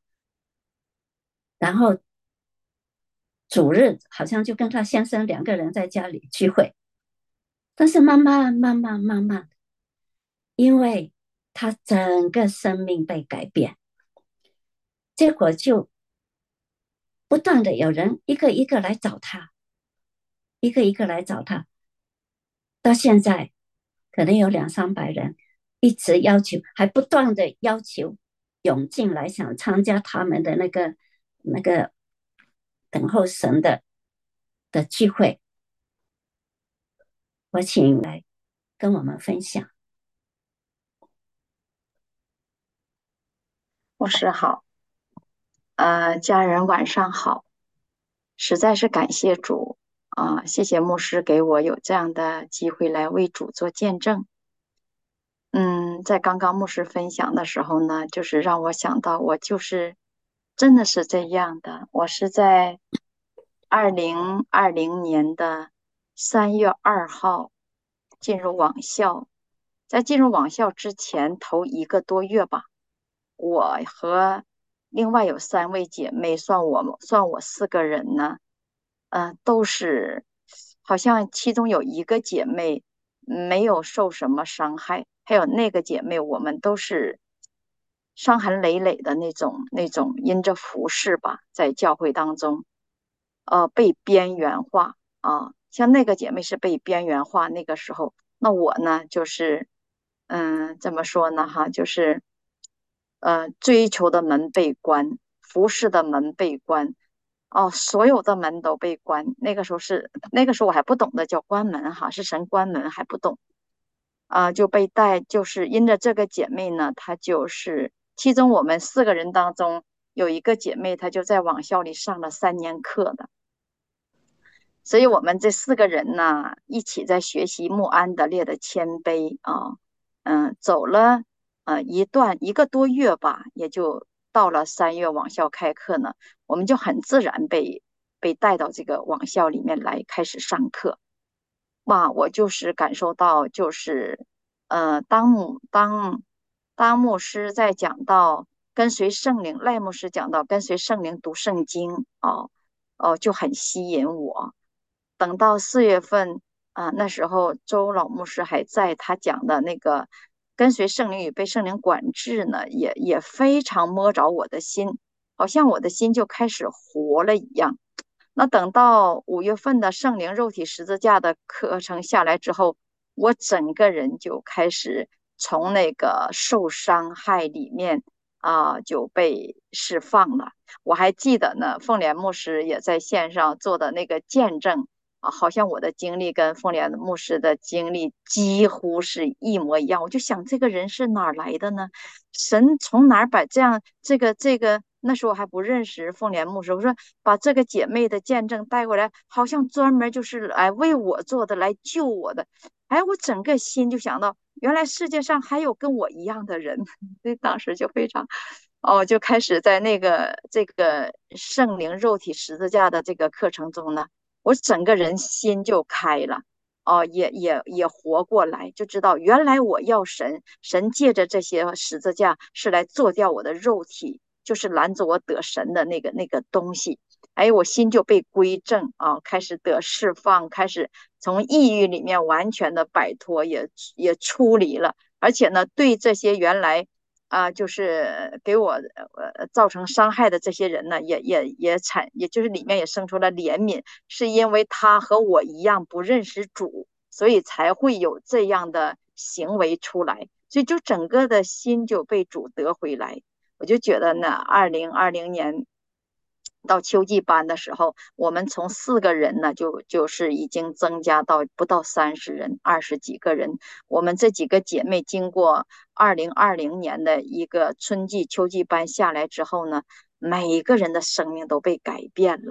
然后主日好像就跟他先生两个人在家里聚会，但是慢慢，因为他整个生命被改变，结果就不断的有人一个一个来找他，一个一个来找他，到现在可能有200-300人一直要求，还不断的要求涌进来，想参加他们的那个等候神的聚会。我请来跟我们分享。
牧师好，家人晚上好，实在是感谢主谢谢牧师给我有这样的机会来为主做见证。在刚刚牧师分享的时候呢，就是让我想到我就是真的是这样的，我是在2020年的3月2号进入网校，在进入网校之前头1个多月吧。我和另外有3位姐妹，算我4个人呢，都是好像其中有一个姐妹没有受什么伤害，还有那个姐妹我们都是伤痕累累的那种，因着服侍吧，在教会当中，被边缘化像那个姐妹是被边缘化，那个时候，那我呢就是，怎么说呢哈，就是。追求的门被关，服侍的门被关，所有的门都被关。那个时候我还不懂得叫关门哈，是神关门还不懂就被带，就是因着这个姐妹呢，她就是其中我们4个人当中有一个姐妹，她就在网校里上了3年课的，所以我们这4个人呢，一起在学习穆安德烈的谦卑走了一个多月吧，也就到了3月网校开课呢，我们就很自然被带到这个网校里面来开始上课。哇，我就是感受到，就是当牧师在讲到跟随圣灵，赖牧师讲到跟随圣灵读圣经就很吸引我。等到4月份那时候周老牧师还在，他讲的那个跟随圣灵与被圣灵管制呢，也非常摸着我的心，好像我的心就开始活了一样。那等到5月份的圣灵肉体十字架的课程下来之后，我整个人就开始从那个受伤害里面就被释放了。我还记得呢，凤莲牧师也在线上做的那个见证好像我的经历跟凤莲牧师的经历几乎是一模一样。我就想，这个人是哪儿来的呢？神从哪儿把这个，那时候我还不认识凤莲牧师，我说把这个姐妹的见证带过来，好像专门就是来为我做的，来救我的。哎，我整个心就想到，原来世界上还有跟我一样的人，所以当时就非常就开始在这个圣灵肉体十字架的这个课程中呢，我整个人心就开了。也活过来，就知道原来我要神借着这些十字架是来做掉我的肉体，就是拦着我得神的那个东西。哎，我心就被归正开始得释放，开始从抑郁里面完全的摆脱，也出离了。而且呢，对这些原来就是给我造成伤害的这些人呢，也就是里面也生出了怜悯，是因为他和我一样不认识主，所以才会有这样的行为出来，所以就整个的心就被主得回来。我就觉得呢，2020年到秋季班的时候，我们从4个人呢，就是已经增加到不到30人，20几个人。我们这几个姐妹经过2020年的一个春季、秋季班下来之后呢，每一个人的生命都被改变了。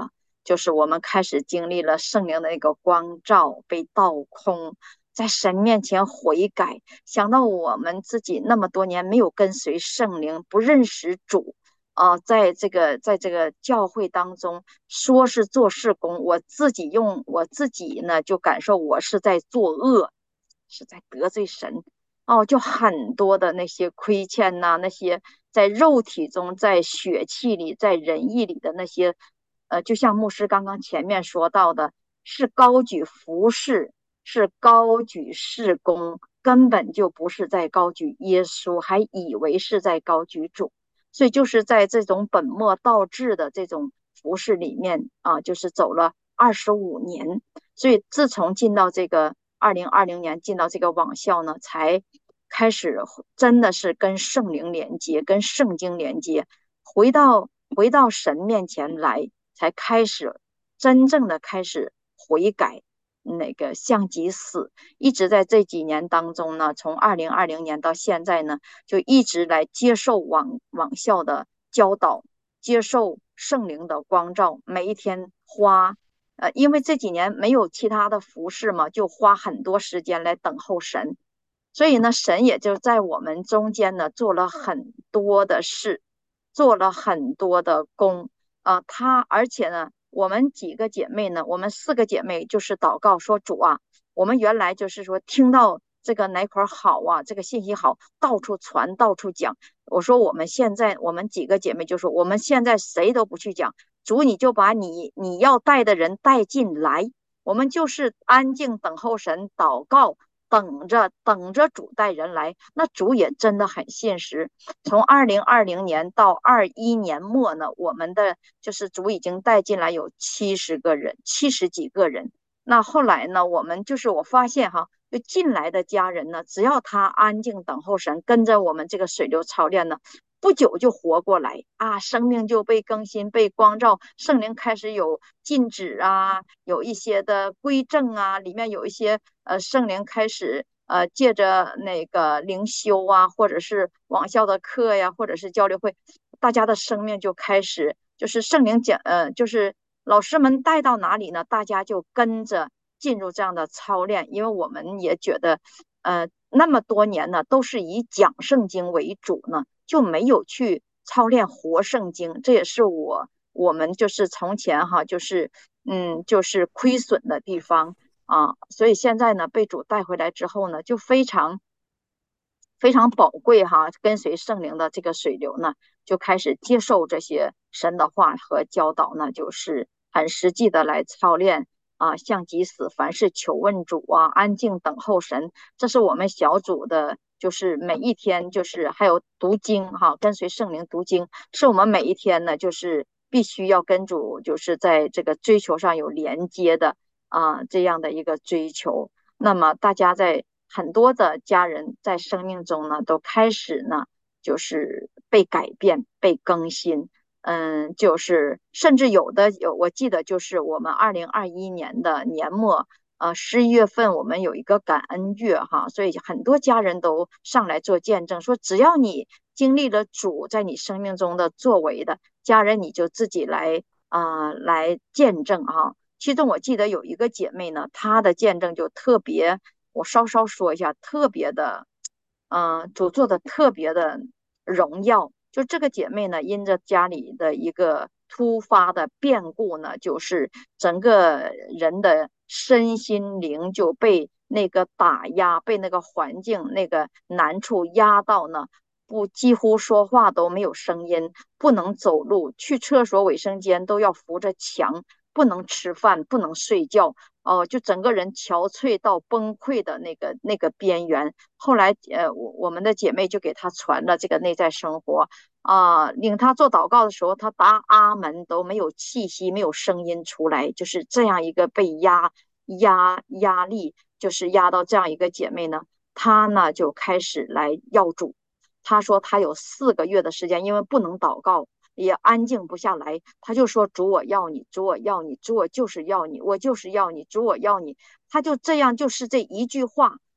就是我们开始经历了圣灵的那个光照，被倒空，在神面前悔改，想到我们自己那么多年没有跟随圣灵，不认识主。在这个教会当中，说是做事工，我自己用我自己呢，就感受我是在作恶，是在得罪神。就很多的那些亏欠呐、那些在肉体中、在血气里、在仁义里的那些，就像牧师刚刚前面说到的，是高举服饰，是高举事工，根本就不是在高举耶稣，还以为是在高举主。所以就是在这种本末倒置的这种服饰里面就是走了25年。所以自从进到这个2020年进到这个网校呢，才开始真的是跟圣灵连接，跟圣经连接，回到神面前来，才开始真正的开始悔改，那个向己死。一直在这几年当中呢，从2020年到现在呢，就一直来接受网校的教导，接受圣灵的光照，每一天因为这几年没有其他的服饰嘛，就花很多时间来等候神。所以呢，神也就在我们中间呢做了很多的事，做了很多的工而且呢，我们几个姐妹呢，我们4个姐妹就是祷告说主啊，我们原来就是说听到这个哪块好啊，这个信息好，到处传，到处讲。我说我们几个姐妹就说我们现在谁都不去讲，主你就把你要带的人带进来，我们就是安静等候神，祷告，等着主带人来。那主也真的很现实，从2020年到21年末呢，我们的就是主已经带进来有70个人，70几个人。那后来呢，我发现就进来的家人呢，只要他安静等候神，跟着我们这个水流操练呢，不久就活过来生命就被更新、被光照，圣灵开始有禁止有一些的规正里面有一些圣灵开始借着那个灵修或者是网校的课呀，或者是交流会，大家的生命就开始就是圣灵就是老师们带到哪里呢，大家就跟着进入这样的操练。因为我们也觉得那么多年呢都是以讲圣经为主呢，就没有去操练活圣经。这也是我们就是从前就是亏损的地方所以现在呢被主带回来之后呢，就非常非常宝贵跟随圣灵的这个水流呢，就开始接受这些神的话和教导呢，就是很实际的来操练向己死，凡事求问主安静等候神。这是我们小组的，就是每一天就是还有读经跟随圣灵读经，是我们每一天呢就是必须要跟主就是在这个追求上有连接的这样的一个追求。那么大家在很多的家人在生命中呢，都开始呢，就是被改变、被更新。就是甚至我记得就是我们2021年的年末11月份，我们有一个感恩月所以很多家人都上来做见证，说只要你经历了主在你生命中的作为的家人，你就自己来见证其中我记得有一个姐妹呢，她的见证就特别，我稍稍说一下，特别的，主做的特别的荣耀。就这个姐妹呢，因着家里的一个突发的变故呢，就是整个人的身心灵就被那个打压，被那个环境那个难处压到呢，几乎说话都没有声音，不能走路，去厕所、卫生间都要扶着墙，不能吃饭，不能睡觉。就整个人憔悴到崩溃的那个边缘。后来我们的姐妹就给她传了这个内在生活领她做祷告的时候，她答阿门都没有气息，没有声音出来，就是这样一个被压力，就是压到这样一个姐妹呢，她呢就开始来要主。她说她有4个月的时间，因为不能祷告，也安静不下来，他就说主我要你，主我要你，主我就是要你，我就是要你，主我要你。他就这样，就是这一句话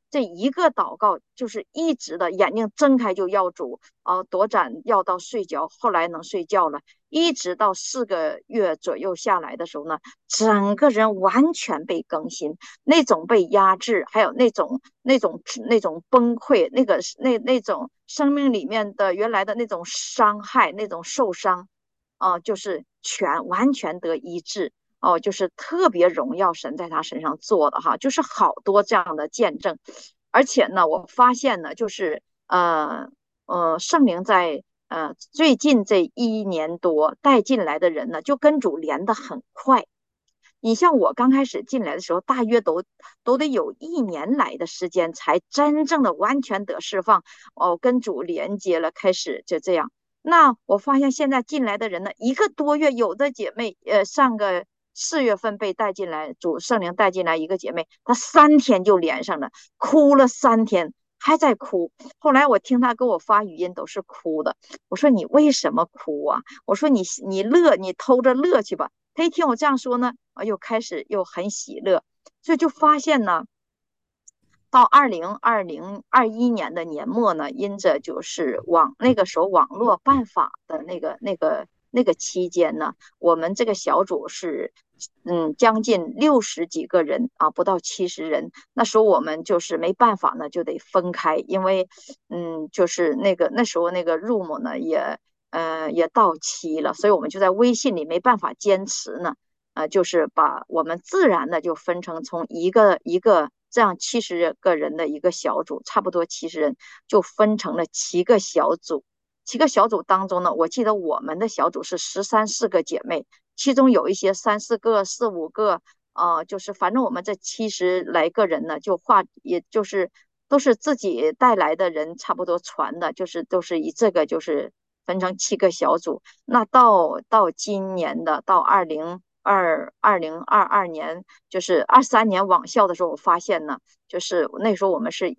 这一个祷告就是一直的眼睛睁开就要主，躲闪要到睡觉，后来能睡觉了，一直到4个月左右下来的时候呢，整个人完全被更新，那种被压制，还有那种崩溃，那种生命里面的原来的那种伤害，那种受伤，就是完全得医治。就是特别荣耀神在他身上做的哈，就是好多这样的见证，而且呢，我发现呢，就是圣灵在最近这1年多带进来的人呢，就跟主连得很快。你像我刚开始进来的时候，大约都得有1年来的时间，才真正的完全得释放，跟主连接了，开始就这样。那我发现现在进来的人呢，1个多月，有的姐妹，上个4月份被带进来，主圣灵带进来一个姐妹，她3天就连上了，哭了3天，还在哭。后来我听她给我发语音，都是哭的。我说你为什么哭啊？我说你偷着乐去吧。他一听我这样说呢，又开始又很喜乐，所以就发现呢，到2021年的年末呢，因着就是那个时候网络办法的那个期间呢，我们这个小组是将近60几个人啊，不到70人。那时候我们就是没办法呢，就得分开，因为就是那时候那个 room 呢也到期了，所以我们就在微信里没办法坚持呢。就是把我们自然的就分成从一个一个这样70个人的一个小组，差不多70人，就分成了7个小组。7个小组当中呢，我记得我们的小组是13、14个姐妹，其中有一些3、4个、4、5个，就是反正我们这70来个人呢，也就是都是自己带来的人，差不多传的，就是都是以这个就是分成7个小组。那到今年的2022年，就是23年往校的时候，我发现呢，就是那时候我们是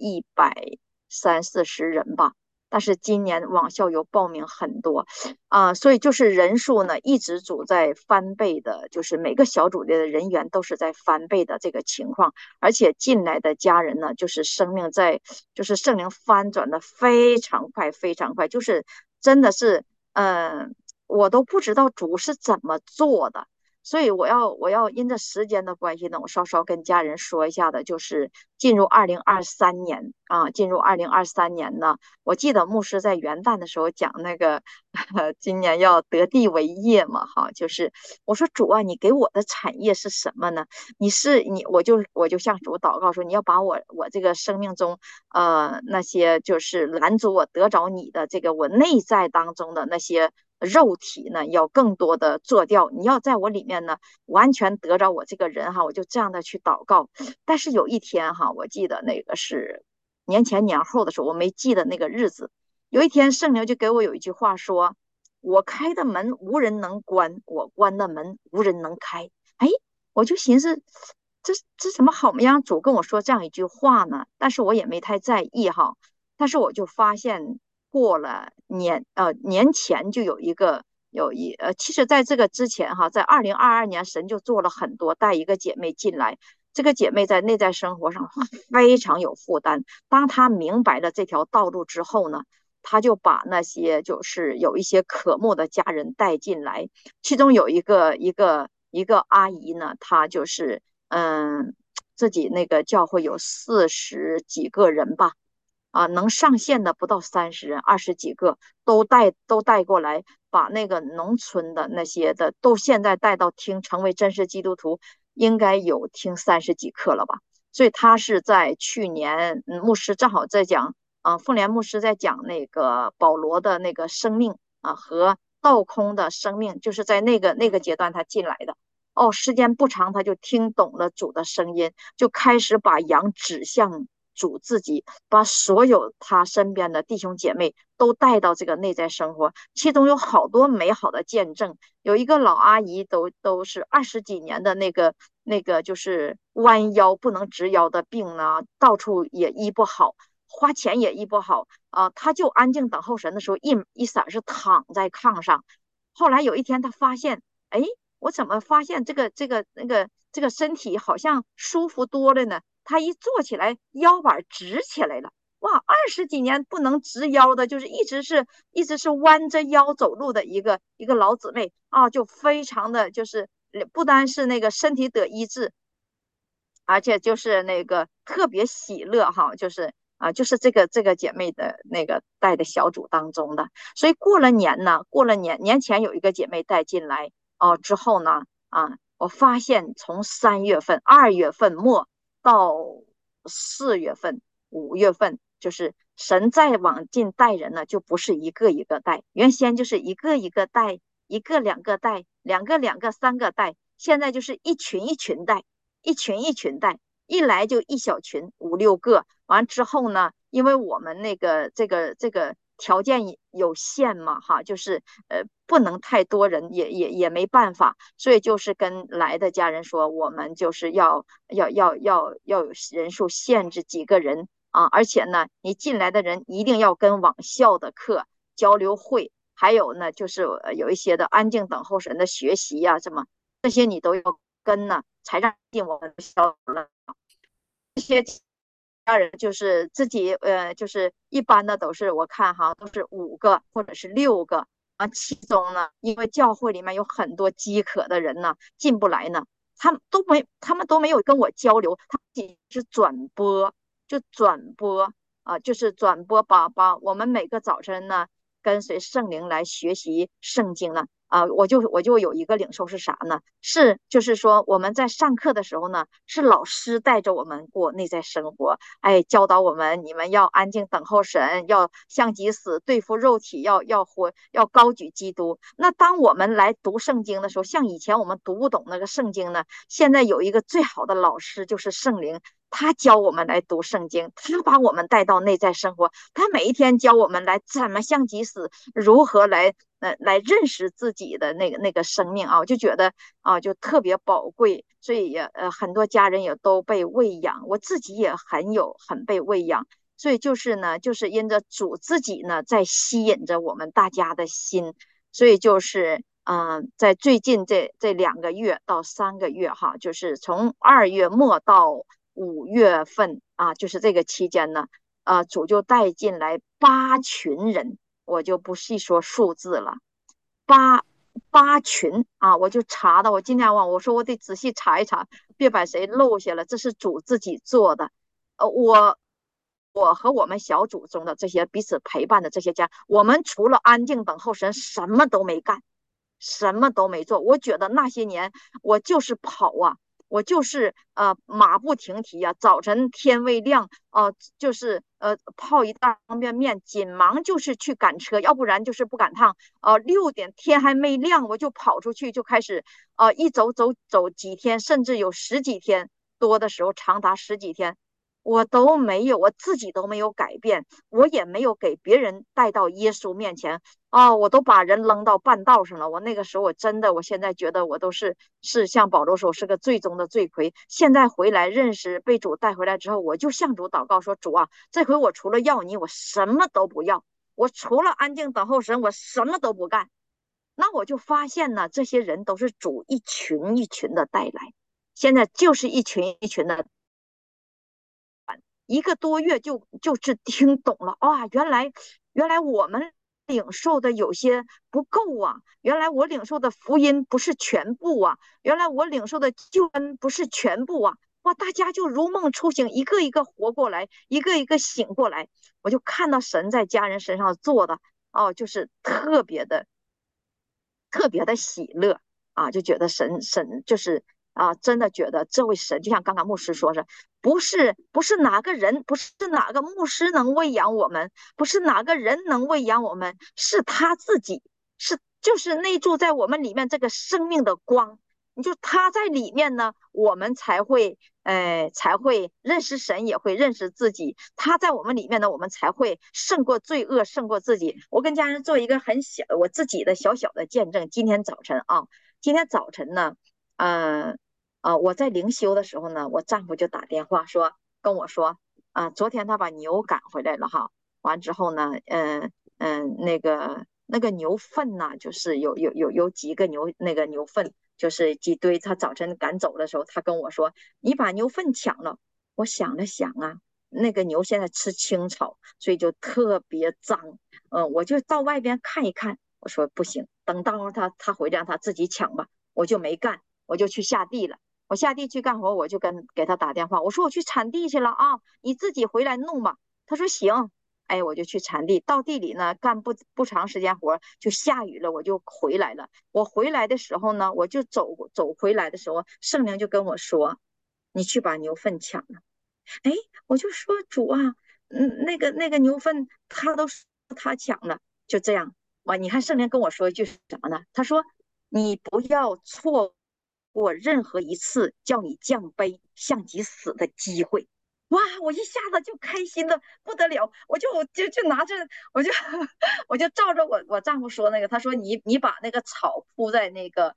130、140人吧，但是今年往校有报名很多所以就是人数呢一直处在翻倍的，就是每个小组的人员都是在翻倍的这个情况，而且进来的家人呢，就是就是圣灵翻转的非常快，非常快，就是真的是，我都不知道主是怎么做的。所以我要因着时间的关系呢，我稍稍跟家人说一下的，就是进入2023年进入2023年呢，我记得牧师在元旦的时候讲那个，今年要得地为业嘛，哈，就是我说主啊，你给我的产业是什么呢？我就向主祷告说，你要把我这个生命中那些就是拦阻我得着你的这个我内在当中的那些肉体呢，要更多的做掉。你要在我里面呢，完全得着我这个人哈，我就这样的去祷告。但是有一天哈，我记得那个是年前年后的时候，我没记得那个日子。有一天圣灵就给我有一句话说：“我开的门无人能关，我关的门无人能开。”哎，我就寻思，这怎么好么样？主跟我说这样一句话呢？但是我也没太在意哈。但是我就发现过了年前就其实在这个之前哈，在2022年神就做了很多，带一个姐妹进来，这个姐妹在内在生活上非常有负担。当她明白了这条道路之后呢，她就把那些就是有一些渴慕的家人带进来，其中有一个阿姨呢，她就是自己那个教会有40几个人吧，能上线的不到30人，20几个都带过来，把那个农村的那些的都现在带到成为真实基督徒，应该有听30几课了吧？所以他是在去年，牧师正好在讲，凤莲牧师在讲那个保罗的那个生命和倒空的生命，就是在那个阶段他进来的。时间不长，他就听懂了主的声音，就开始把羊指向主自己，把所有他身边的弟兄姐妹都带到这个内在生活，其中有好多美好的见证。有一个老阿姨都是20几年的那个就是弯腰不能直腰的病呢，到处也医不好，花钱也医不好她就安静等候神的时候，一闪是躺在炕上。后来有一天，她发现，哎，我怎么发现这个身体好像舒服多了呢？ 她一坐起来腰板直起来了。哇，20几年不能直腰的，就是一直是弯着腰走路的一个老姊妹啊，就非常的就是不单是那个身体得医治，而且就是那个特别喜乐哈，就是就是这个姐妹的那个带的小组当中的。所以过了年呢，过了年前有一个姐妹带进来之后呢我发现从3月份、2月份末到4月份、5月份，就是神再往进带人呢，就不是一个一个带，原先就是一个一个带，一个两个带，两个两个三个带，现在就是一群一群带。一群一群带，一来就一小群5、6个。完之后呢，因为我们那个这个条件有限嘛，哈，就是不能太多人，也没办法，所以就是跟来的家人说，我们就是要有人数限制几个人啊，而且呢，你进来的人一定要跟往校的课交流会。还有呢，就是有一些的安静等候神的学习呀、什么这些你都要跟呢，才让进我们的小了。这些家人就是自己就是一般的都是我看哈，都是5个或者是6个其中呢，因为教会里面有很多饥渴的人呢，进不来呢，他们都没有跟我交流，他自己是转播，就转播就是转播把我们每个早晨呢，跟随圣灵来学习圣经呢。我就有一个领受是啥呢？就是说我们在上课的时候呢，是老师带着我们过内在生活，哎，教导我们你们要安静等候神，要像即死，对付肉体，要活，要高举基督。那当我们来读圣经的时候，像以前我们读不懂那个圣经呢，现在有一个最好的老师就是圣灵。他教我们来读圣经，他把我们带到内在生活，他每一天教我们来怎么像即死，如何来认识自己的那个生命啊，我就觉得就特别宝贵，所以也很多家人也都被喂养，我自己也很被喂养，所以就是呢，就是因着主自己呢在吸引着我们大家的心，所以就是在最近这2个月到3个月哈，就是从2月末到5月份就是这个期间呢，主就带进来8群人。我就不细说数字了，八群我就查的，我今天我说我得仔细查一查，别把谁漏下了，这是主自己做的。我和我们小组中的这些彼此陪伴的这些家，我们除了安静等候神，什么都没干，什么都没做。我觉得那些年我就是跑我就是马不停蹄早晨天未亮就是泡一大方便面，紧忙就是去赶车，要不然就是不赶趟6点天还没亮我就跑出去，就开始一走几天，甚至有十几天多的时候，长达十几天。我都没有，我自己都没有改变，我也没有给别人带到耶稣面前我都把人扔到半道上了。我那个时候我真的，我现在觉得我都是像保罗说是个最终的罪魁。现在回来认识被主带回来之后，我就向主祷告说：主这回我除了要你，我什么都不要。我除了安静等候神，我什么都不干。那我就发现呢，这些人都是主一群一群的带来，现在就是一群一群的。1个多月就是听懂了原来我们领受的有些不够原来我领受的福音不是全部原来我领受的救恩不是全部哇，大家就如梦初醒，一个一个活过来，一个一个醒过来，我就看到神在家人身上做的就是特别的喜乐就觉得神就是真的觉得这位神就像刚刚牧师说是，不是哪个人，不是哪个牧师能喂养我们，不是哪个人能喂养我们，是他自己，就是内住在我们里面这个生命的光。你就他在里面呢，我们才会认识神，也会认识自己。他在我们里面呢，我们才会胜过罪恶，胜过自己。我跟家人做一个很小我自己的小小的见证。今天早晨呢，我在灵修的时候呢，我丈夫就打电话跟我说昨天他把牛赶回来了哈，完之后呢，那个牛粪呢，就是有几个那个牛粪就是几堆，他早晨赶走的时候，他跟我说你把牛粪抢了。 我想了想啊，那个牛现在吃青草，所以就特别脏。我就到外边看一看。我说不行，等到会儿他回来让他自己抢吧。我就没干，我就去下地了。我下地去干活，我就给他打电话，我说我去铲地去了啊，你自己回来弄吧。他说行。哎，我就去铲地，到地里呢，干不长时间活就下雨了，我就回来了。我回来的时候呢，我就走回来的时候，圣灵就跟我说：“你去把牛粪抢了。”哎，我就说主啊，那个牛粪他都说他抢了，就这样。哇，你看圣灵跟我说一句啥呢？他说你不要错过任何一次叫你降杯向己死的机会。哇，我一下子就开心的不得了，我就拿着，我就我就照着我丈夫说那个，他说你把那个草铺在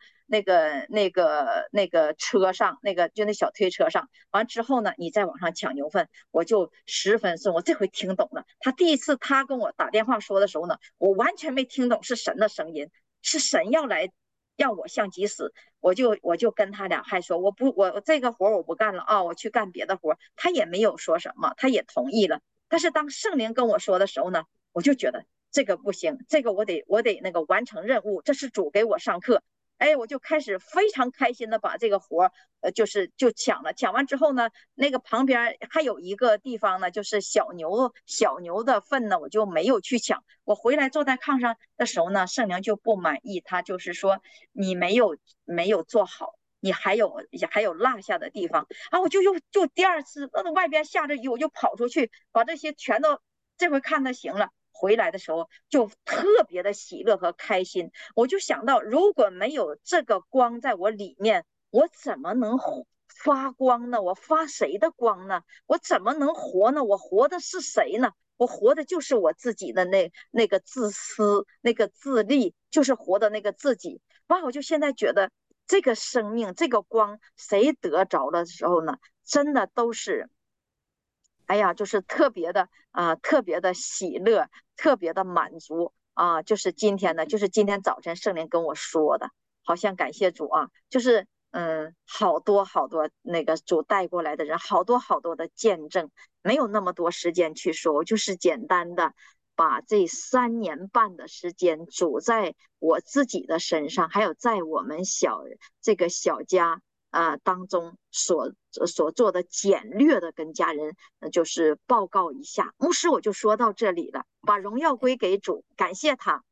那个车上，就那小推车上，完之后呢，你再往上抢牛粪，我就10分送。我这回听懂了。他第一次他跟我打电话说的时候呢，我完全没听懂是神的声音，是神要来让我向己死。我就跟他俩还说我这个活我不干了啊，我去干别的活。他也没有说什么，他也同意了。但是当圣灵跟我说的时候呢，我就觉得这个不行，这个我得那个完成任务，这是主给我上课。哎，我就开始非常开心的把这个活就抢了。抢完之后呢，那个旁边还有一个地方呢，就是小牛的粪呢，我就没有去抢。我回来坐在炕上的时候呢，圣灵就不满意，他就是说你没有做好。你还有落下的地方啊！我就第二次，那外边下着雨，我就跑出去，把这些全都这回看他行了。回来的时候就特别的喜乐和开心。我就想到，如果没有这个光在我里面，我怎么能发光呢？我发谁的光呢？我怎么能活呢？我活的是谁呢？我活的就是我自己的那个自私，那个自利，就是活的那个自己。哇！我就现在觉得这个生命，这个光，谁得着的时候呢？真的都是，哎呀，就是特别的喜乐，特别的满足啊！就是今天呢，就是今天早晨圣灵跟我说的，好像感谢主啊，就是好多好多那个主带过来的人，好多好多的见证，没有那么多时间去说，我就是简单的把这3年半的时间，主在我自己的身上，还有在我们这个小家当中所做的简略的跟家人就是报告一下。牧师，我就说到这里了，把荣耀归给主，感谢他。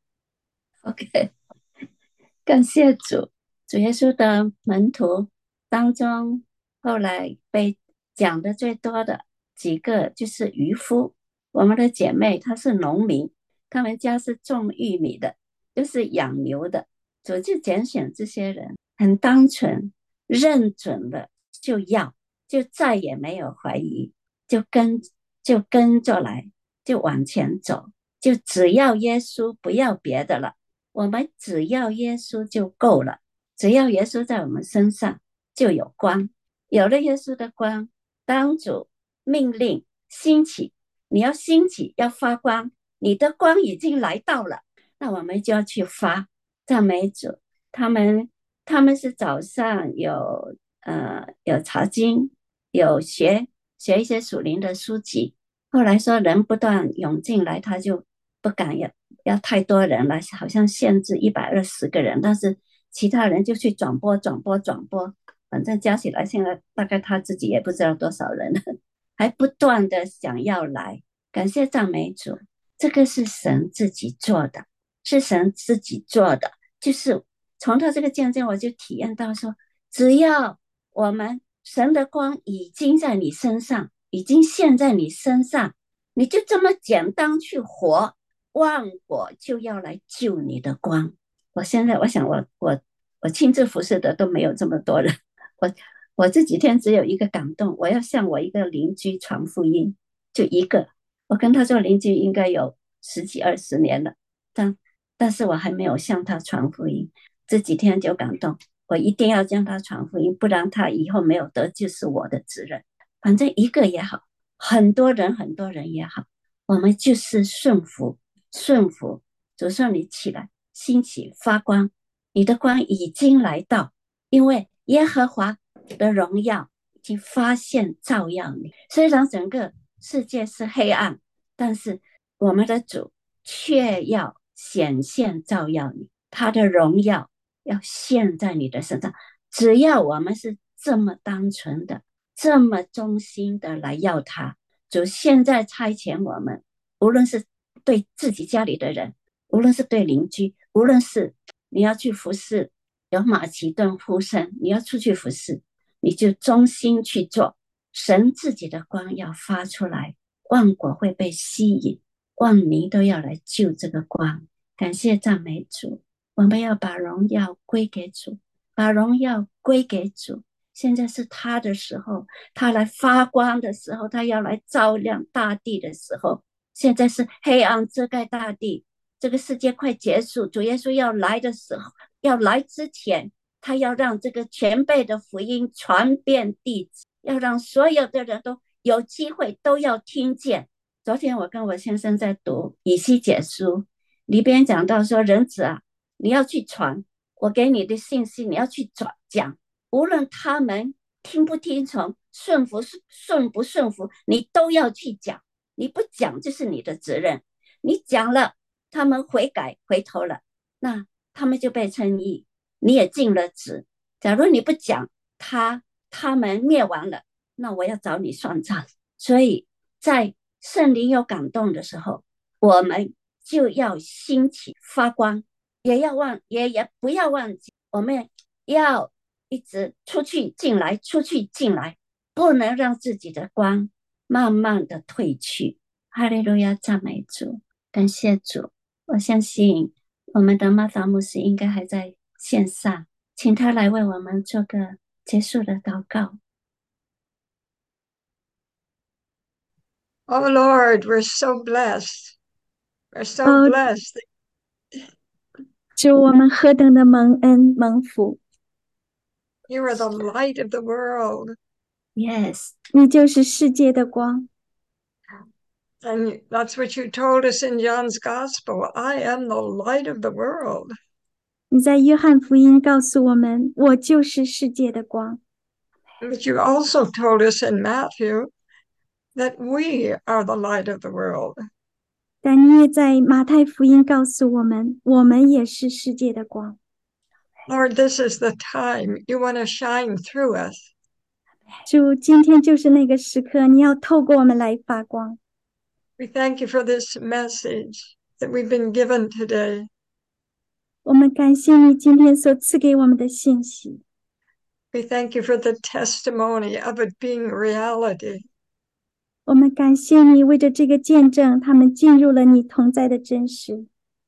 OK，感谢主。主耶稣的门徒当中，后来被讲的最多的几个就是渔夫。我们的姐妹她是农民，他们家是种玉米的，就是养牛的。主就拣选这些人，很单纯，认准了就要，就再也没有怀疑，就跟着来，就往前走，就只要耶稣，不要别的了。我们只要耶稣就够了，只要耶稣在我们身上就有光。有了耶稣的光，当主命令兴起，你要兴起，要发光，你的光已经来到了，那我们就要去发。赞美主。他们是早上有查经，有学一些属灵的书籍。后来说人不断涌进来，他就不敢要太多人了，好像限制120个人，但是其他人就去转播，反正加起来现在大概他自己也不知道多少人了，还不断的想要来。感谢赞美主，这个是神自己做的，是神自己做的。就是从他这个见证，我就体验到说，只要我们神的光已经在你身上，已经现在你身上，你就这么简单去活，万国就要来救你的光。我现在我想我亲自服侍的都没有这么多人，我这几天只有一个感动，我要向我一个邻居传福音，就一个。我跟他做邻居应该有10几20年了，但是我还没有向他传福音。这几天就感动，我一定要向他传福音，不然他以后没有得救是我的责任。反正一个也好，很多人也好，我们就是顺服。主说你起来，兴起发光，你的光已经来到，因为耶和华的荣耀经发现照耀你。虽然整个世界是黑暗，但是我们的主却要显现照耀你，他的荣耀要现在你的身上。只要我们是这么单纯的，这么忠心的来要他，主现在差遣我们，无论是对自己家里的人，无论是对邻居，无论是你要去服侍，有马其顿呼声，你要出去服侍，你就忠心去做，神自己的光要发出来，万国会被吸引，万民都要来救这个光。感谢赞美主，我们要把荣耀归给主，把荣耀归给主。现在是他的时候，他来发光的时候，他要来照亮大地的时候。现在是黑暗遮盖大地，这个世界快结束，主耶稣要来的时候，要来之前，他要让这个全备的福音传遍地，要让所有的人都有机会都要听见。昨天我跟我先生在读以西结书，里边讲到说，人子啊，你要去传我给你的信息，你要去讲，无论他们听不听从，顺不顺服，你都要去讲。你不讲就是你的责任，你讲了，他们悔改回头了，那他们就被称义，你也尽了职。假如你不讲，他们灭亡了，那我要找你算账。所以在圣灵有感动的时候，我们就要兴起发光，也不要忘记，我们要一直出去进来，出去进来，不能让自己的光慢慢的退去。哈利路亚，赞美主，感谢主。我相信我们的马达牧师应该还在线上，请他来为我们做个结束的祷告。
Oh Lord, we're so blessed. We're so blessed.
主，我们何等的蒙恩蒙福。
You are the light of the world.
Yes,
你就是世界的光。
And that's what you told us in John's Gospel. I am the light of the world.
你在约翰福音告诉我们，我就是世界的光。
But you also told us in Matthew that we are the light of the world.
但你也在马太福音告诉我们，我们也是世界的光。
Lord, this is the time you want to shine through us.
主，今天就是那个时刻，你要透过我们来发光。
We thank you for this message that we've been given today.
我们感谢你今天所赐给我们的信息。
We thank you for the testimony of it being reality.
我们感谢你为着这个见证，他们进入了你同在的真实。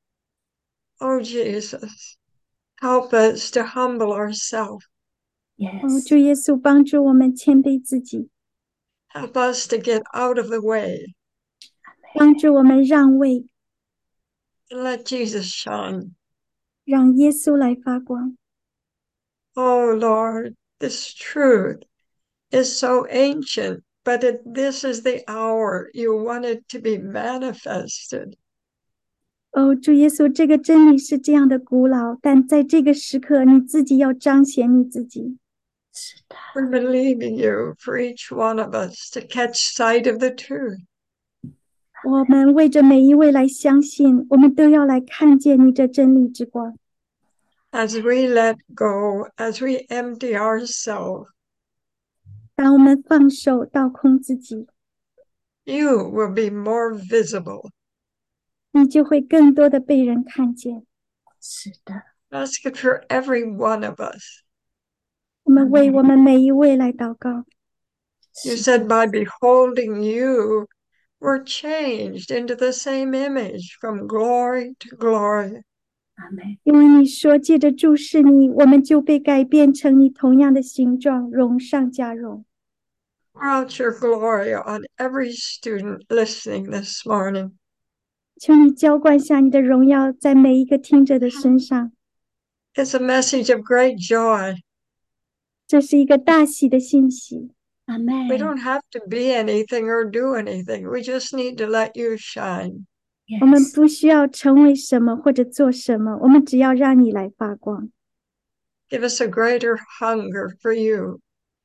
Oh, Jesus, help us to humble ourselves.
主耶稣，帮助我们谦卑自己，
Help us to get out of the way
帮助我们让位，
and let Jesus shine.
让耶稣来发光。
Oh, Lord, this truth is so ancient, but this is the hour you want it to be manifested.
主耶稣，这个真理是这样的古老，但在这个时刻，你自己要彰显你自己。
We're believing you for each one of us to catch sight of the truth.
我们为着每一位来相信，我们都要来看见你这真理之光。
As we let go, as we empty ourselves,
当我们放手倒空自己，
you will be more visible.
你就会更多的被人看见。
是的，
Ask it for every one of us.
我们为我们每一位来祷告。
You said by beholding you, we're changed into the same image from glory to glory.
阿们。
因为你说借着注视你，我们就被改变成你同样的形状，荣上加荣。
Pour out your glory on every student listening this morning.
求你浇灌下你的荣耀在每一个听者的身上。
It's a message of great joy.
这是一个大喜的信息。
阿们。
We don't have to be anything or do anything. We just need to let you shine.
我们不需要成为什么或者做什么，我们只要让你来发光。
Give us a greater hunger for you.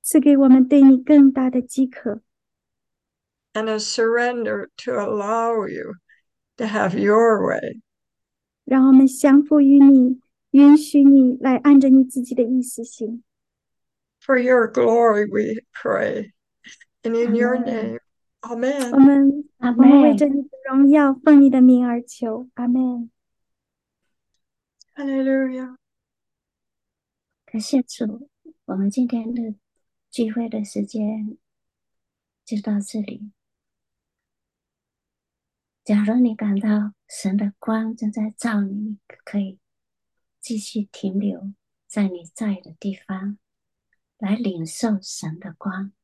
赐给我们对你更大的饥渴，
and a surrender to allow you to have your way.
让我们降服于你，允许你来按着你自己的意思行。
For your glory, we pray. And in your
Amen.
name,
我
amen.
们
阿
为着
妹，
你的荣耀，奉你的名而求，阿门。
Hallelujah.
感谢主，我们今天的聚会的时间就到这里。假如你感到神的光正在照你，你可以继续停留在你在的地方，来领受神的光。